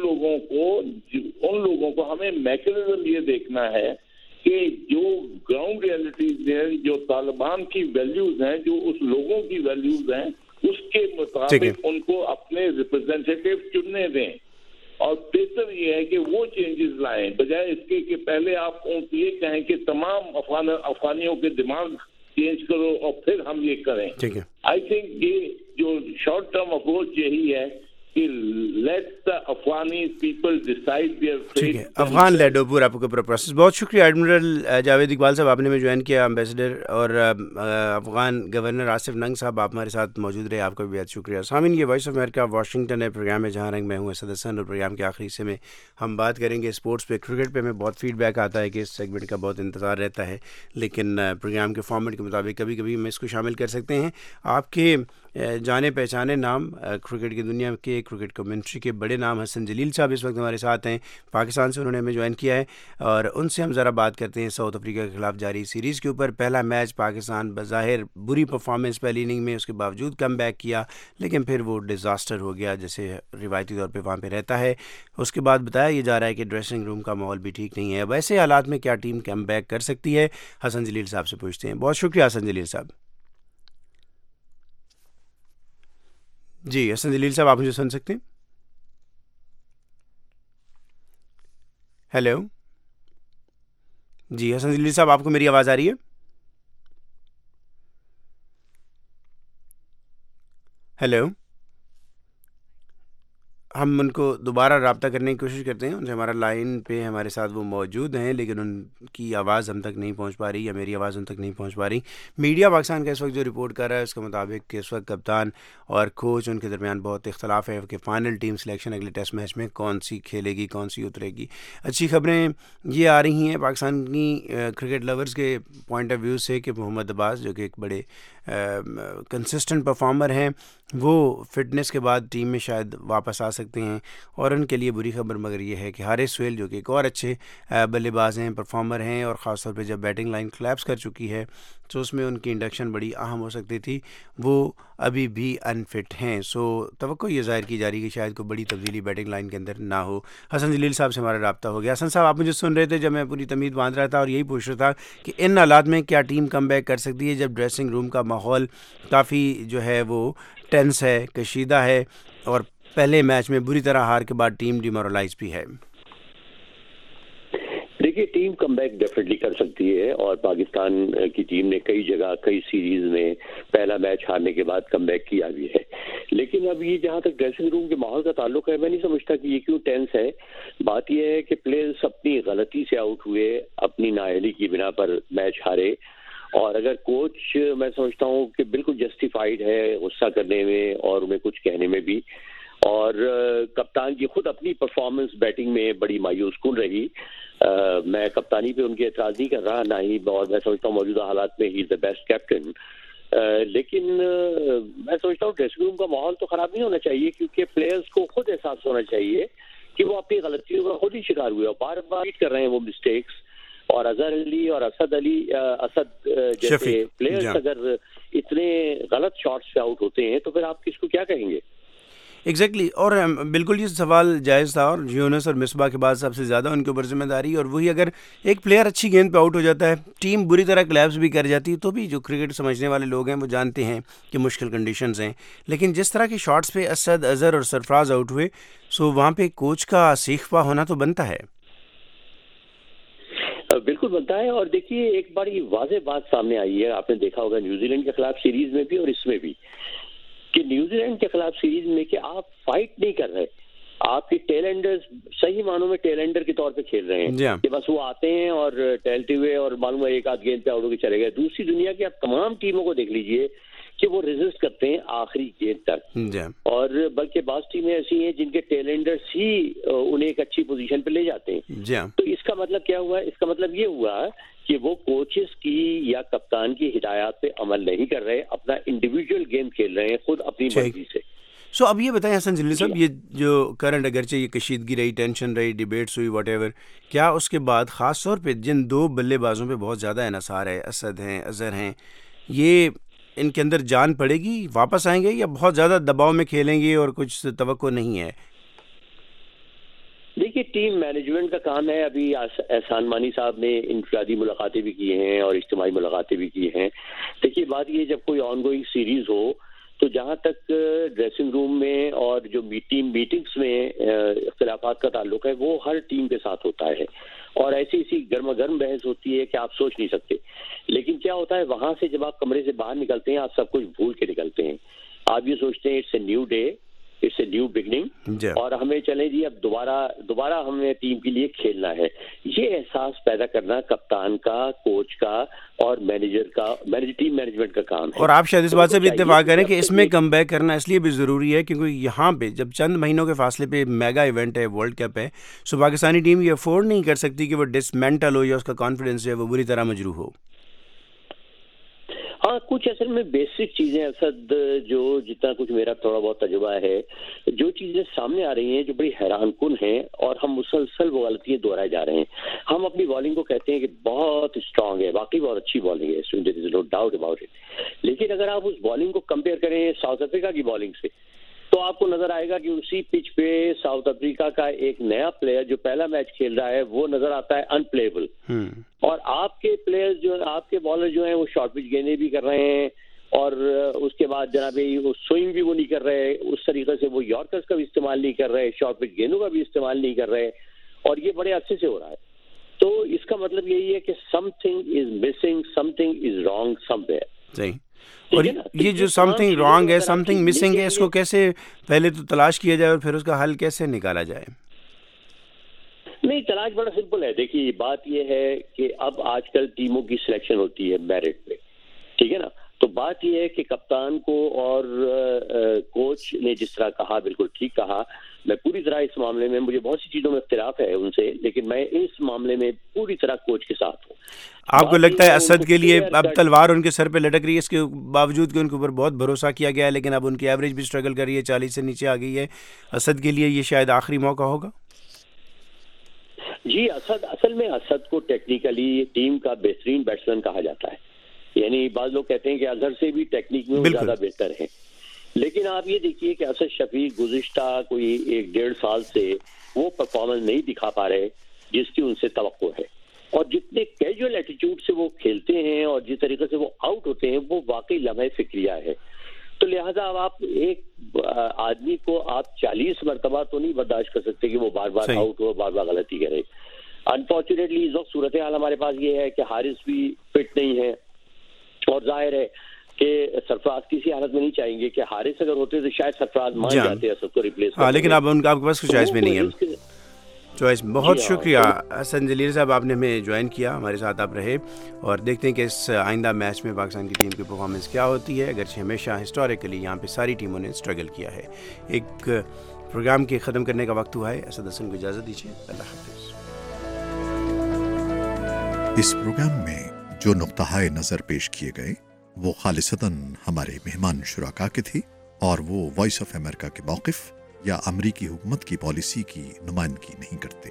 لوگوں کو ہمیں میکینزم یہ دیکھنا ہے کہ جو گراؤنڈ ریئلٹیز ہیں، جو طالبان کی ویلیوز ہیں، جو اس لوگوں کی ویلیوز ہیں، اس کے مطابق ان کو اپنے ریپرزینٹیٹیو چننے دیں. اور بہتر یہ ہے کہ وہ چینجز لائیں، بجائے اس کے کہ پہلے آپ یہ کہیں کہ تمام افغانیوں کے دماغ چینج کرو اور پھر ہم یہ کریں. آئی تھنک یہ جو شارٹ ٹرم اپروچ یہی ہے کہ let the Afghani people decide their fate. Afghan lead پورا پروسیس. بہت شکریہ ایڈمرل جاوید اقبال صاحب، آپ نے میں جوائن کیا، امبیسڈر، اور افغان گورنر آصف ننگ صاحب آپ ہمارے ساتھ موجود رہے، آپ کا بھی بہت شکریہ. سامعین، یہ وائس آف امریکہ واشنگٹن ہے، پروگرام ہے جہاں رنگ. میں ہوں اسد حسن، اور پروگرام کے آخری حصے میں ہم بات کریں گے اسپورٹس پہ، کرکٹ پہ. میں بہت فیڈ بیک آتا ہے کہ اس سیگمنٹ کا بہت انتظار رہتا ہے، لیکن پروگرام کے فارمیٹ کے مطابق کبھی کبھی ہم اس کو شامل کر سکتے ہیں. آپ کے جانے پہچانے نام کرکٹ کی دنیا کے، کرکٹ کمنٹری کے بڑے نام حسن جلیل صاحب اس وقت ہمارے ساتھ ہیں، پاکستان سے انہوں نے ہمیں جوائن کیا ہے، اور ان سے ہم ذرا بات کرتے ہیں ساؤتھ افریقہ کے خلاف جاری سیریز کے اوپر. پہلا میچ پاکستان بظاہر بری پرفارمنس پہلی اننگ میں، اس کے باوجود کم بیک کیا، لیکن پھر وہ ڈیزاسٹر ہو گیا جیسے روایتی طور پہ وہاں پہ رہتا ہے. اس کے بعد بتایا یہ جا رہا ہے کہ ڈریسنگ روم کا ماحول بھی ٹھیک نہیں ہے. اب ایسے حالات میں کیا ٹیم کم بیک کر سکتی ہے؟ حسن جلیل صاحب سے پوچھتے ہیں. بہت شکریہ حسن جلیل صاحب. جی حسن جلیل صاحب، آپ مجھے سن سکتے ہیں؟ ہیلو جی حسن جلیل صاحب، آپ کو میری آواز آ رہی ہے؟ ہیلو، ہم ان کو دوبارہ رابطہ کرنے کی کوشش کرتے ہیں. ان سے ہمارا لائن پہ ہمارے ساتھ وہ موجود ہیں، لیکن ان کی آواز ہم تک نہیں پہنچ پا رہی، یا میری آواز ان تک نہیں پہنچ پا رہی. میڈیا پاکستان کا اس وقت جو رپورٹ کر رہا ہے اس کے مطابق کہ اس وقت کپتان اور کوچ ان کے درمیان بہت اختلاف ہے کہ فائنل ٹیم سلیکشن اگلے ٹیسٹ میچ میں کون سی کھیلے گی، کون سی اترے گی. اچھی خبریں یہ آ رہی ہیں پاکستان کی کرکٹ لورز کے پوائنٹ آف ویو سے کہ محمد عباس جو کہ ایک بڑے کنسسٹنٹ پرفارمر ہیں، وہ فٹنس کے بعد ٹیم میں شاید واپس آ سکتے ہیں. اور ان کے لیے بری خبر مگر یہ ہے کہ حارث سہیل جو کہ ایک اور اچھے بلے باز ہیں، پرفارمر ہیں، اور خاص طور پہ جب بیٹنگ لائن کلیپس کر چکی ہے سو اس میں ان کی انڈکشن بڑی اہم ہو سکتی تھی، وہ ابھی بھی انفٹ ہیں. سو توقع یہ ظاہر کی جا رہی ہے کہ شاید کوئی بڑی تبدیلی بیٹنگ لائن کے اندر نہ ہو. حسن جلیل صاحب سے ہمارا رابطہ ہو گیا. حسن صاحب، آپ مجھے سن رہے تھے جب میں پوری تمید باندھ رہا تھا اور یہی پوچھ رہا تھا کہ ان حالات میں کیا ٹیم کم بیک کر سکتی ہے جب ڈریسنگ روم کا ماحول کافی جو ہے وہ ٹینس ہے، کشیدہ ہے، اور پہلے میچ میں بری طرح ہار کے بعد ٹیم ڈیمورلائز بھی ہے؟ دیکھیے، ٹیم کم بیک ڈیفینیٹلی کر سکتی ہے، اور پاکستان کی ٹیم نے کئی جگہ کئی سیریز میں پہلا میچ ہارنے کے بعد کم بیک کیا بھی ہے. لیکن اب یہ جہاں تک ڈریسنگ روم کے ماحول کا تعلق ہے، میں نہیں سمجھتا کہ یہ کیوں ٹینس ہے. بات یہ ہے کہ پلیئرز اپنی غلطی سے آؤٹ ہوئے، اپنی نااہلی کی بنا پر میچ ہارے، اور اگر کوچ میں سمجھتا ہوں کہ بالکل جسٹیفائڈ ہے غصہ کرنے میں اور انہیں کچھ کہنے میں بھی، اور کپتان کی خود اپنی پرفارمنس بیٹنگ میں بڑی مایوس کن رہی. میں کپتانی پہ ان کے اعتراض نہیں کر رہا، نہ ہی، اور میں سمجھتا ہوں موجودہ حالات میں ہی از دا بیسٹ کیپٹن. لیکن میں سمجھتا ہوں ڈریسنگ روم کا ماحول تو خراب نہیں ہونا چاہیے، کیونکہ پلیئرز کو خود احساس ہونا چاہیے کہ وہ اپنی غلطیوں کا خود ہی شکار ہوئے اور بار بار کر رہے ہیں وہ مسٹیکس. اور اظہر علی اور اسد جیسے پلیئرز اگر اتنے غلط شاٹس سے آؤٹ ہوتے ہیں تو پھر آپ کس کو کیا کہیں گے؟ ایگزیکٹلی. اور بالکل یہ سوال جائز تھا، اور یونس اور مصباح کے بعد سب سے زیادہ ان کے اوپر ذمہ داری. اور وہی اگر ایک پلیئر اچھی گیند پہ آؤٹ ہو جاتا ہے، ٹیم بری طرح کلیپس بھی کر جاتی ہے، تو بھی جو کرکٹ سمجھنے والے لوگ ہیں وہ جانتے ہیں کہ مشکل کنڈیشنز ہیں. لیکن جس طرح کے شاٹس پہ اسد، اظہر اور سرفراز آؤٹ ہوئے، سو وہاں پہ کوچ کا سیخ پا ہونا تو بنتا ہے. بالکل بنتا ہے. اور دیکھیے، ایک بڑی واضح بات سامنے آئی ہے، آپ نے دیکھا ہوگا نیوزی لینڈ کے خلاف سیریز میں بھی اور اس میں بھی، کہ نیوزی لینڈ کے خلاف سیریز میں کہ آپ فائٹ نہیں کر رہے، آپ کے ٹیلنڈرز صحیح معنوں میں ٹیلنڈر کے طور پہ کھیل رہے ہیں کہ بس وہ آتے ہیں اور ٹہلتے ہوئے اور معلوم ہے ایک آدھ گیند پہ آؤٹ ہو کے چلے گئے. دوسری دنیا کی آپ تمام ٹیموں کو دیکھ لیجئے کہ وہ ریزسٹ کرتے ہیں آخری گیند تک، اور بلکہ بعض ٹیمیں ایسی ہیں جن کے ٹیلنڈرز ہی انہیں ایک اچھی پوزیشن پہ لے جاتے ہیں. تو اس کا مطلب کیا ہوا؟ اس کا مطلب یہ ہوا کہ وہ کوچز کی یا کپتان کی ہدایات پہ عمل نہیں کر رہے، اپنا انڈیویجول گیم کھیل رہے ہیں خود اپنی مرضی سے. سو اب یہ بتائیں حسن جلیل صاحب، یہ جو کرنٹ اگرچہ یہ کشیدگی رہی، ٹینشن رہی، ڈیبیٹس ہوئی، واٹ ایور، کیا اس کے بعد خاص طور پہ جن دو بلے بازوں پہ بہت زیادہ انحصار ہے، اسد ہیں، اظہر ہیں، یہ ان کے اندر جان پڑے گی، واپس آئیں گے یا بہت زیادہ دباؤ میں کھیلیں گے اور کچھ توقع نہیں ہے؟ دیکھیے، ٹیم مینجمنٹ کا کام ہے. ابھی احسان مانی صاحب نے انفرادی ملاقاتیں بھی کی ہیں اور اجتماعی ملاقاتیں بھی کی ہیں. دیکھیے، بات یہ، جب کوئی آن گوئنگ سیریز ہو تو جہاں تک ڈریسنگ روم میں اور جو ٹیم میٹنگز میں اختلافات کا تعلق ہے وہ ہر ٹیم کے ساتھ ہوتا ہے، اور ایسی گرما گرم بحث ہوتی ہے کہ آپ سوچ نہیں سکتے. لیکن کیا ہوتا ہے، وہاں سے جب آپ کمرے سے باہر نکلتے ہیں آپ سب کچھ بھول کے نکلتے ہیں. آپ یہ سوچتے ہیں it's a new day, it's a new beginning, اور ہمیں چلیں جی اب دوبارہ ہمیں ٹیم کے لیے کھیلنا ہے. یہ احساس پیدا کرنا کپتان کا، کوچ کا اور مینیجر کا، ٹیم مینجمنٹ کا کام ہے. اور آپ شاید اس بات سے بھی اتفاق کریں کہ اس میں کم بیک کرنا اس لیے بھی ضروری ہے کیونکہ یہاں پہ جب چند مہینوں کے فاصلے پہ میگا ایونٹ ہے، ورلڈ کپ ہے، سو پاکستانی ٹیم یہ افورڈ نہیں کر سکتی کہ وہ ڈسمینٹل ہو یا اس کا کانفیڈنس جو ہے وہ بری طرح مجروح ہو. ہاں، کچھ اصل میں بیسک چیزیں اسد، جو جتنا کچھ میرا تھوڑا بہت تجربہ ہے، جو چیزیں سامنے آ رہی ہیں جو بڑی حیران کن ہیں، اور ہم مسلسل وہ غلطیاں دہرائے جا رہے ہیں. ہم اپنی بالنگ کو کہتے ہیں کہ بہت اسٹرانگ ہے، واقعی بہت اچھی بالنگ ہے، there is no doubt about it. لیکن اگر آپ اس بالنگ کو کمپیئر کریں ساؤتھ افریقہ کی بالنگ سے تو آپ کو نظر آئے گا کہ اسی پچ پہ ساؤتھ افریقہ کا ایک نیا پلیئر جو پہلا میچ کھیل رہا ہے وہ نظر آتا ہے ان پلیبل، اور آپ کے پلیئرز جو، آپ کے بالر جو ہیں وہ شارٹ پچ گیندیں بھی کر رہے ہیں، اور اس کے بعد جناب سوئنگ بھی وہ نہیں کر رہے اس طریقے سے، وہ یارکرز کا بھی استعمال نہیں کر رہے، شارٹ پچ گیندوں کا بھی استعمال نہیں کر رہے، اور یہ بڑے عرصے سے ہو رہا ہے. تو اس کا مطلب یہی ہے کہ something is missing, something is wrong somewhere. صحیح. اور یہ جو سم تھنگ رانگ ہے، سم تھنگ مسنگ ہے، اس کو کیسے پہلے تو تلاش کیا جائے اور پھر اس کا حل کیسے نکالا جائے؟ نہیں، تلاش بڑا سمپل ہے. دیکھیے، بات یہ ہے کہ اب آج کل ٹیموں کی سلیکشن ہوتی ہے میرٹ پہ، ٹھیک ہے نا. تو بات یہ ہے کہ کپتان کو اور کوچ نے جس طرح کہا، بالکل ٹھیک کہا. میں پوری طرح اس معاملے میں، مجھے بہت سی چیزوں میں اختلاف ہے ان سے، لیکن میں اس معاملے میں پوری طرح کوچ کے ساتھ ہوں. آپ کو لگتا ہے اسد کے لیے اب تلوار ان کے سر پہ لٹک رہی ہے، اس کے باوجود کہ ان کے اوپر بہت بھروسہ کیا گیا ہے، لیکن اب ان کی ایوریج بھی اسٹرگل کر رہی ہے، 40 سے نیچے آ گئی ہے. اسد کے لیے یہ شاید آخری موقع ہوگا. جی، اصل میں اسد کو ٹیکنیکلی ٹیم کا بہترین بیٹسمین کہا جاتا ہے، یعنی بعض لوگ کہتے ہیں کہ اظہر سے بھی ٹیکنیک میں وہ زیادہ بہتر ہیں، لیکن آپ یہ دیکھیے کہ اسد شفیق گزشتہ کوئی 1-1.5 سال سے وہ پرفارمنس نہیں دکھا پا رہے جس کی ان سے توقع ہے، اور جتنے کیجول ایٹیٹیوڈ سے وہ کھیلتے ہیں اور جس طریقے سے وہ آؤٹ ہوتے ہیں وہ واقعی لمحہ فکریہ ہے. تو لہذا اب آپ ایک آدمی کو آپ 40 مرتبہ تو نہیں برداشت کر سکتے کہ وہ بار بار آؤٹ ہو، بار بار غلطی کرے. انفارچونیٹلی اس وقت صورتحال ہمارے پاس یہ ہے کہ حارث بھی فٹ نہیں ہے، اور ظاہر ہے کہ سرفراز کسی حالت میں نہیں چاہیں گے کہ حارث اگر ہوتے تو شاید سرفراز مان جاتے اسد کو ریپلیس کرنے، لیکن اب ان کا آپ کے پاس کوئی چوائس بھی نہیں ہے. چوائس بہت شکریہ حسن جلیل صاحب، آپ نے ہمیں جوائن کیا، ہمارے ساتھ آپ رہے، اور دیکھتے ہیں کہ اس آئندہ میچ میں پاکستان کی ٹیم کی پرفارمنس کیا ہوتی ہے، اگرچہ ہمیشہ ہسٹوریکلی یہاں پہ ساری ٹیموں نے اسٹرگل کیا ہے. ایک پروگرام کے ختم کرنے کا وقت ہوا ہے، اسد حسن کو اجازت دیجیے، اللہ حافظ. اس پروگرام میں جو نقطۂ نظر پیش کیے گئے وہ خالصتاً ہمارے مہمان شرکا کے تھے، اور وہ وائس آف امریکہ کے موقف یا امریکی حکومت کی پالیسی کی نمائندگی نہیں کرتے.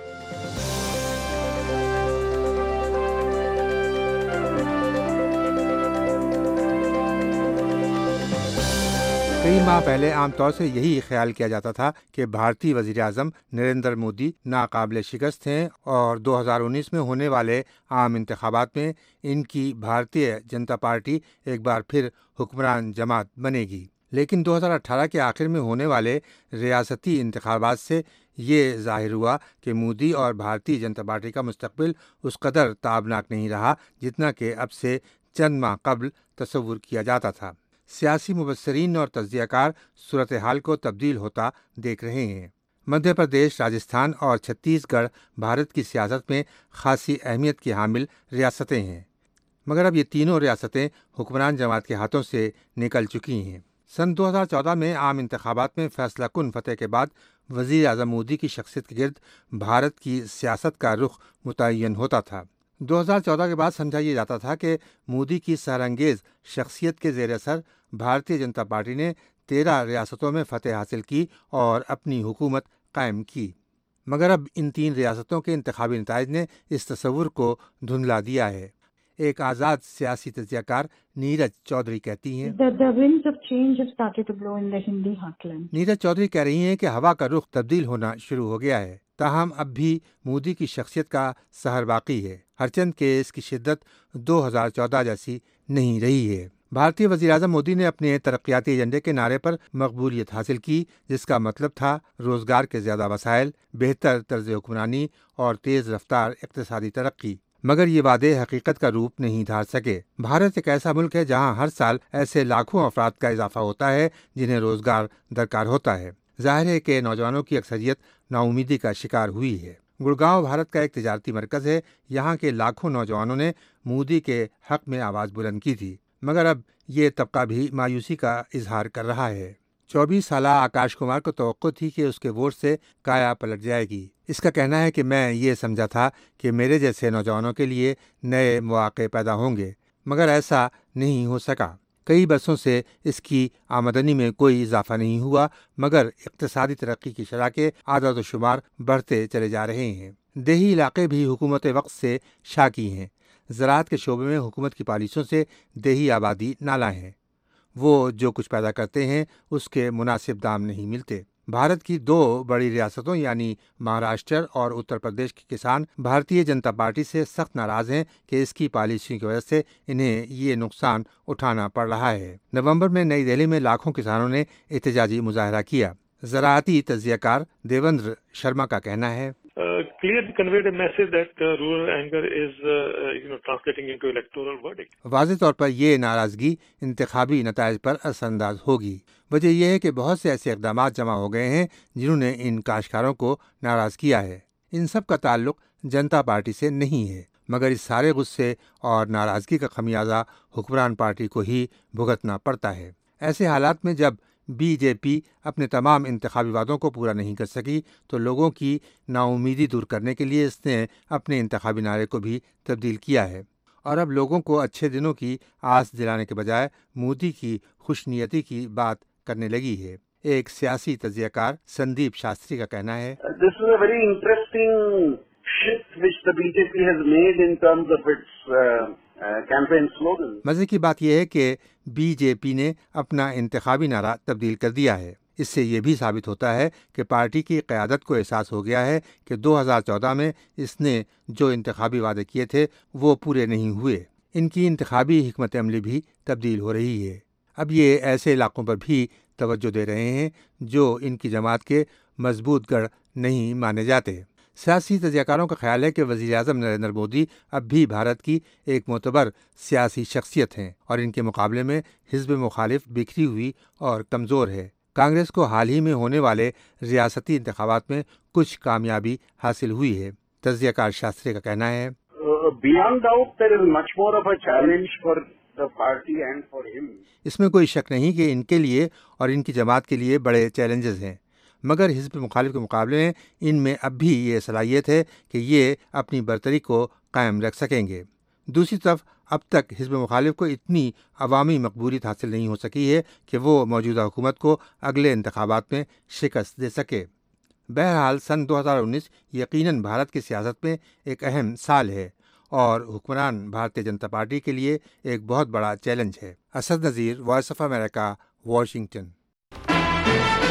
کئی ماہ پہلے عام طور سے یہی خیال کیا جاتا تھا کہ بھارتی وزیر اعظم نریندر مودی ناقابل شکست ہیں، اور 2019 میں ہونے والے عام انتخابات میں ان کی بھارتیہ جنتا پارٹی ایک بار پھر حکمران جماعت بنے گی. لیکن 2018 کے آخر میں ہونے والے ریاستی انتخابات سے یہ ظاہر ہوا کہ مودی اور بھارتی جنتا پارٹی کا مستقبل اس قدر تابناک نہیں رہا جتنا کہ اب سے چند ماہ قبل تصور کیا جاتا تھا. سیاسی مبصرین اور تجزیہ کار صورتحال کو تبدیل ہوتا دیکھ رہے ہیں. مدھیہ پردیش، راجستھان اور چھتیس گڑھ بھارت کی سیاست میں خاصی اہمیت کی حامل ریاستیں ہیں، مگر اب یہ تینوں ریاستیں حکمران جماعت کے ہاتھوں سے نکل چکی ہیں. سن 2014 میں عام انتخابات میں فیصلہ کن فتح کے بعد وزیر اعظم مودی کی شخصیت کے گرد بھارت کی سیاست کا رخ متعین ہوتا تھا. 2014 کے بعد سمجھا یہ جاتا تھا کہ مودی کی سحرانگیز شخصیت کے زیر اثر بھارتیہ جنتا پارٹی نے 13 ریاستوں میں فتح حاصل کی اور اپنی حکومت قائم کی. مگر اب ان 3 ریاستوں کے انتخابی نتائج نے اس تصور کو دھندلا دیا ہے. ایک آزاد سیاسی تجزیہ کار نیرج چودھری کہتی ہیں، نیرج چودھری کہہ رہی ہیں کہ ہوا کا رخ تبدیل ہونا شروع ہو گیا ہے، تاہم اب بھی مودی کی شخصیت کا سحر باقی ہے، ہرچند کہ اس کی شدت 2014 جیسی نہیں رہی ہے. بھارتی وزیر اعظم مودی نے اپنے ترقیاتی ایجنڈے کے نعرے پر مقبولیت حاصل کی، جس کا مطلب تھا روزگار کے زیادہ وسائل، بہتر طرز حکمرانی اور تیز رفتار اقتصادی ترقی. مگر یہ وعدے حقیقت کا روپ نہیں دھار سکے. بھارت ایک ایسا ملک ہے جہاں ہر سال ایسے لاکھوں افراد کا اضافہ ہوتا ہے جنہیں روزگار درکار ہوتا ہے. ظاہر ہے کہ نوجوانوں کی اکثریت ناامیدی کا شکار ہوئی ہے. گڑگاؤں بھارت کا ایک تجارتی مرکز ہے. یہاں کے لاکھوں نوجوانوں نے مودی کے حق میں آواز بلند کی تھی، مگر اب یہ طبقہ بھی مایوسی کا اظہار کر رہا ہے. 24 سالہ آکاش کمار کو توقع تھی کہ اس کے ووٹ سے کایا پلٹ جائے گی. اس کا کہنا ہے کہ میں یہ سمجھا تھا کہ میرے جیسے نوجوانوں کے لیے نئے مواقع پیدا ہوں گے، مگر ایسا نہیں ہو سکا. کئی برسوں سے اس کی آمدنی میں کوئی اضافہ نہیں ہوا، مگر اقتصادی ترقی کی شرح کے اعداد و شمار بڑھتے چلے جا رہے ہیں. دیہی علاقے بھی حکومت وقت سے شاکی ہیں. زراعت کے شعبے میں حکومت کی پالیسیوں سے دیہی آبادی نالاں ہیں. وہ جو کچھ پیدا کرتے ہیں اس کے مناسب دام نہیں ملتے. بھارت کی 2 بڑی ریاستوں یعنی مہاراشٹر اور اتر پردیش کے کسان بھارتیہ جنتا پارٹی سے سخت ناراض ہیں کہ اس کی پالیسیوں کی وجہ سے انہیں یہ نقصان اٹھانا پڑ رہا ہے. نومبر میں نئی دہلی میں لاکھوں کسانوں نے احتجاجی مظاہرہ کیا. زراعتی تجزیہ کار دیوندر شرما کا کہنا ہے، clearly conveyed a message that rural anger is translating into electoral verdict. واضح طور پر یہ ناراضگی انتخابی نتائج پر اثر انداز ہوگی. وجہ یہ ہے کہ بہت سے ایسے اقدامات جمع ہو گئے ہیں جنہوں نے ان کاشتکاروں کو ناراض کیا ہے. ان سب کا تعلق جنتا پارٹی سے نہیں ہے، مگر اس سارے غصے اور ناراضگی کا خمیازہ حکمران پارٹی کو ہی بھگتنا پڑتا ہے. ایسے حالات میں جب بی جے پی اپنے تمام انتخابی وعدوں کو پورا نہیں کر سکی تو لوگوں کی ناامیدی دور کرنے کے لیے اس نے اپنے انتخابی نعرے کو بھی تبدیل کیا ہے، اور اب لوگوں کو اچھے دنوں کی آس دلانے کے بجائے مودی کی خوش نیتی کی بات کرنے لگی ہے. ایک سیاسی تجزیہ کار سندیپ شاستری کا کہنا ہے، This is a very interesting shift which the BJP has made in terms of its campaign slogan. مزے کی بات یہ ہے کہ بی جے پی نے اپنا انتخابی نعرہ تبدیل کر دیا ہے۔ اس سے یہ بھی ثابت ہوتا ہے کہ پارٹی کی قیادت کو احساس ہو گیا ہے کہ 2014 میں اس نے جو انتخابی وعدے کیے تھے وہ پورے نہیں ہوئے۔ ان کی انتخابی حکمت عملی بھی تبدیل ہو رہی ہے۔ اب یہ ایسے علاقوں پر بھی توجہ دے رہے ہیں جو ان کی جماعت کے مضبوط گڑھ نہیں مانے جاتے۔ سیاسی تجزیہ کاروں کا خیال ہے کہ وزیر اعظم نریندر مودی اب بھی بھارت کی ایک معتبر سیاسی شخصیت ہیں اور ان کے مقابلے میں حزب مخالف بکھری ہوئی اور کمزور ہے۔ کانگریس کو حال ہی میں ہونے والے ریاستی انتخابات میں کچھ کامیابی حاصل ہوئی ہے۔ تجزیہ کار شاستری کا کہنا ہے Beyond doubt, there is much more of a challenge for the party and for him. اس میں کوئی شک نہیں کہ ان کے لیے اور ان کی جماعت کے لیے بڑے چیلنجز ہیں، مگر حزب مخالف کے مقابلے میں ان میں اب بھی یہ صلاحیت ہے کہ یہ اپنی برتری کو قائم رکھ سکیں گے۔ دوسری طرف اب تک حزب مخالف کو اتنی عوامی مقبولیت حاصل نہیں ہو سکی ہے کہ وہ موجودہ حکومت کو اگلے انتخابات میں شکست دے سکے۔ بہرحال سن 2019 یقیناً بھارت کی سیاست میں ایک اہم سال ہے اور حکمران بھارتیہ جنتا پارٹی کے لیے ایک بہت بڑا چیلنج ہے۔ Asad Nazir, voice of America, Washington.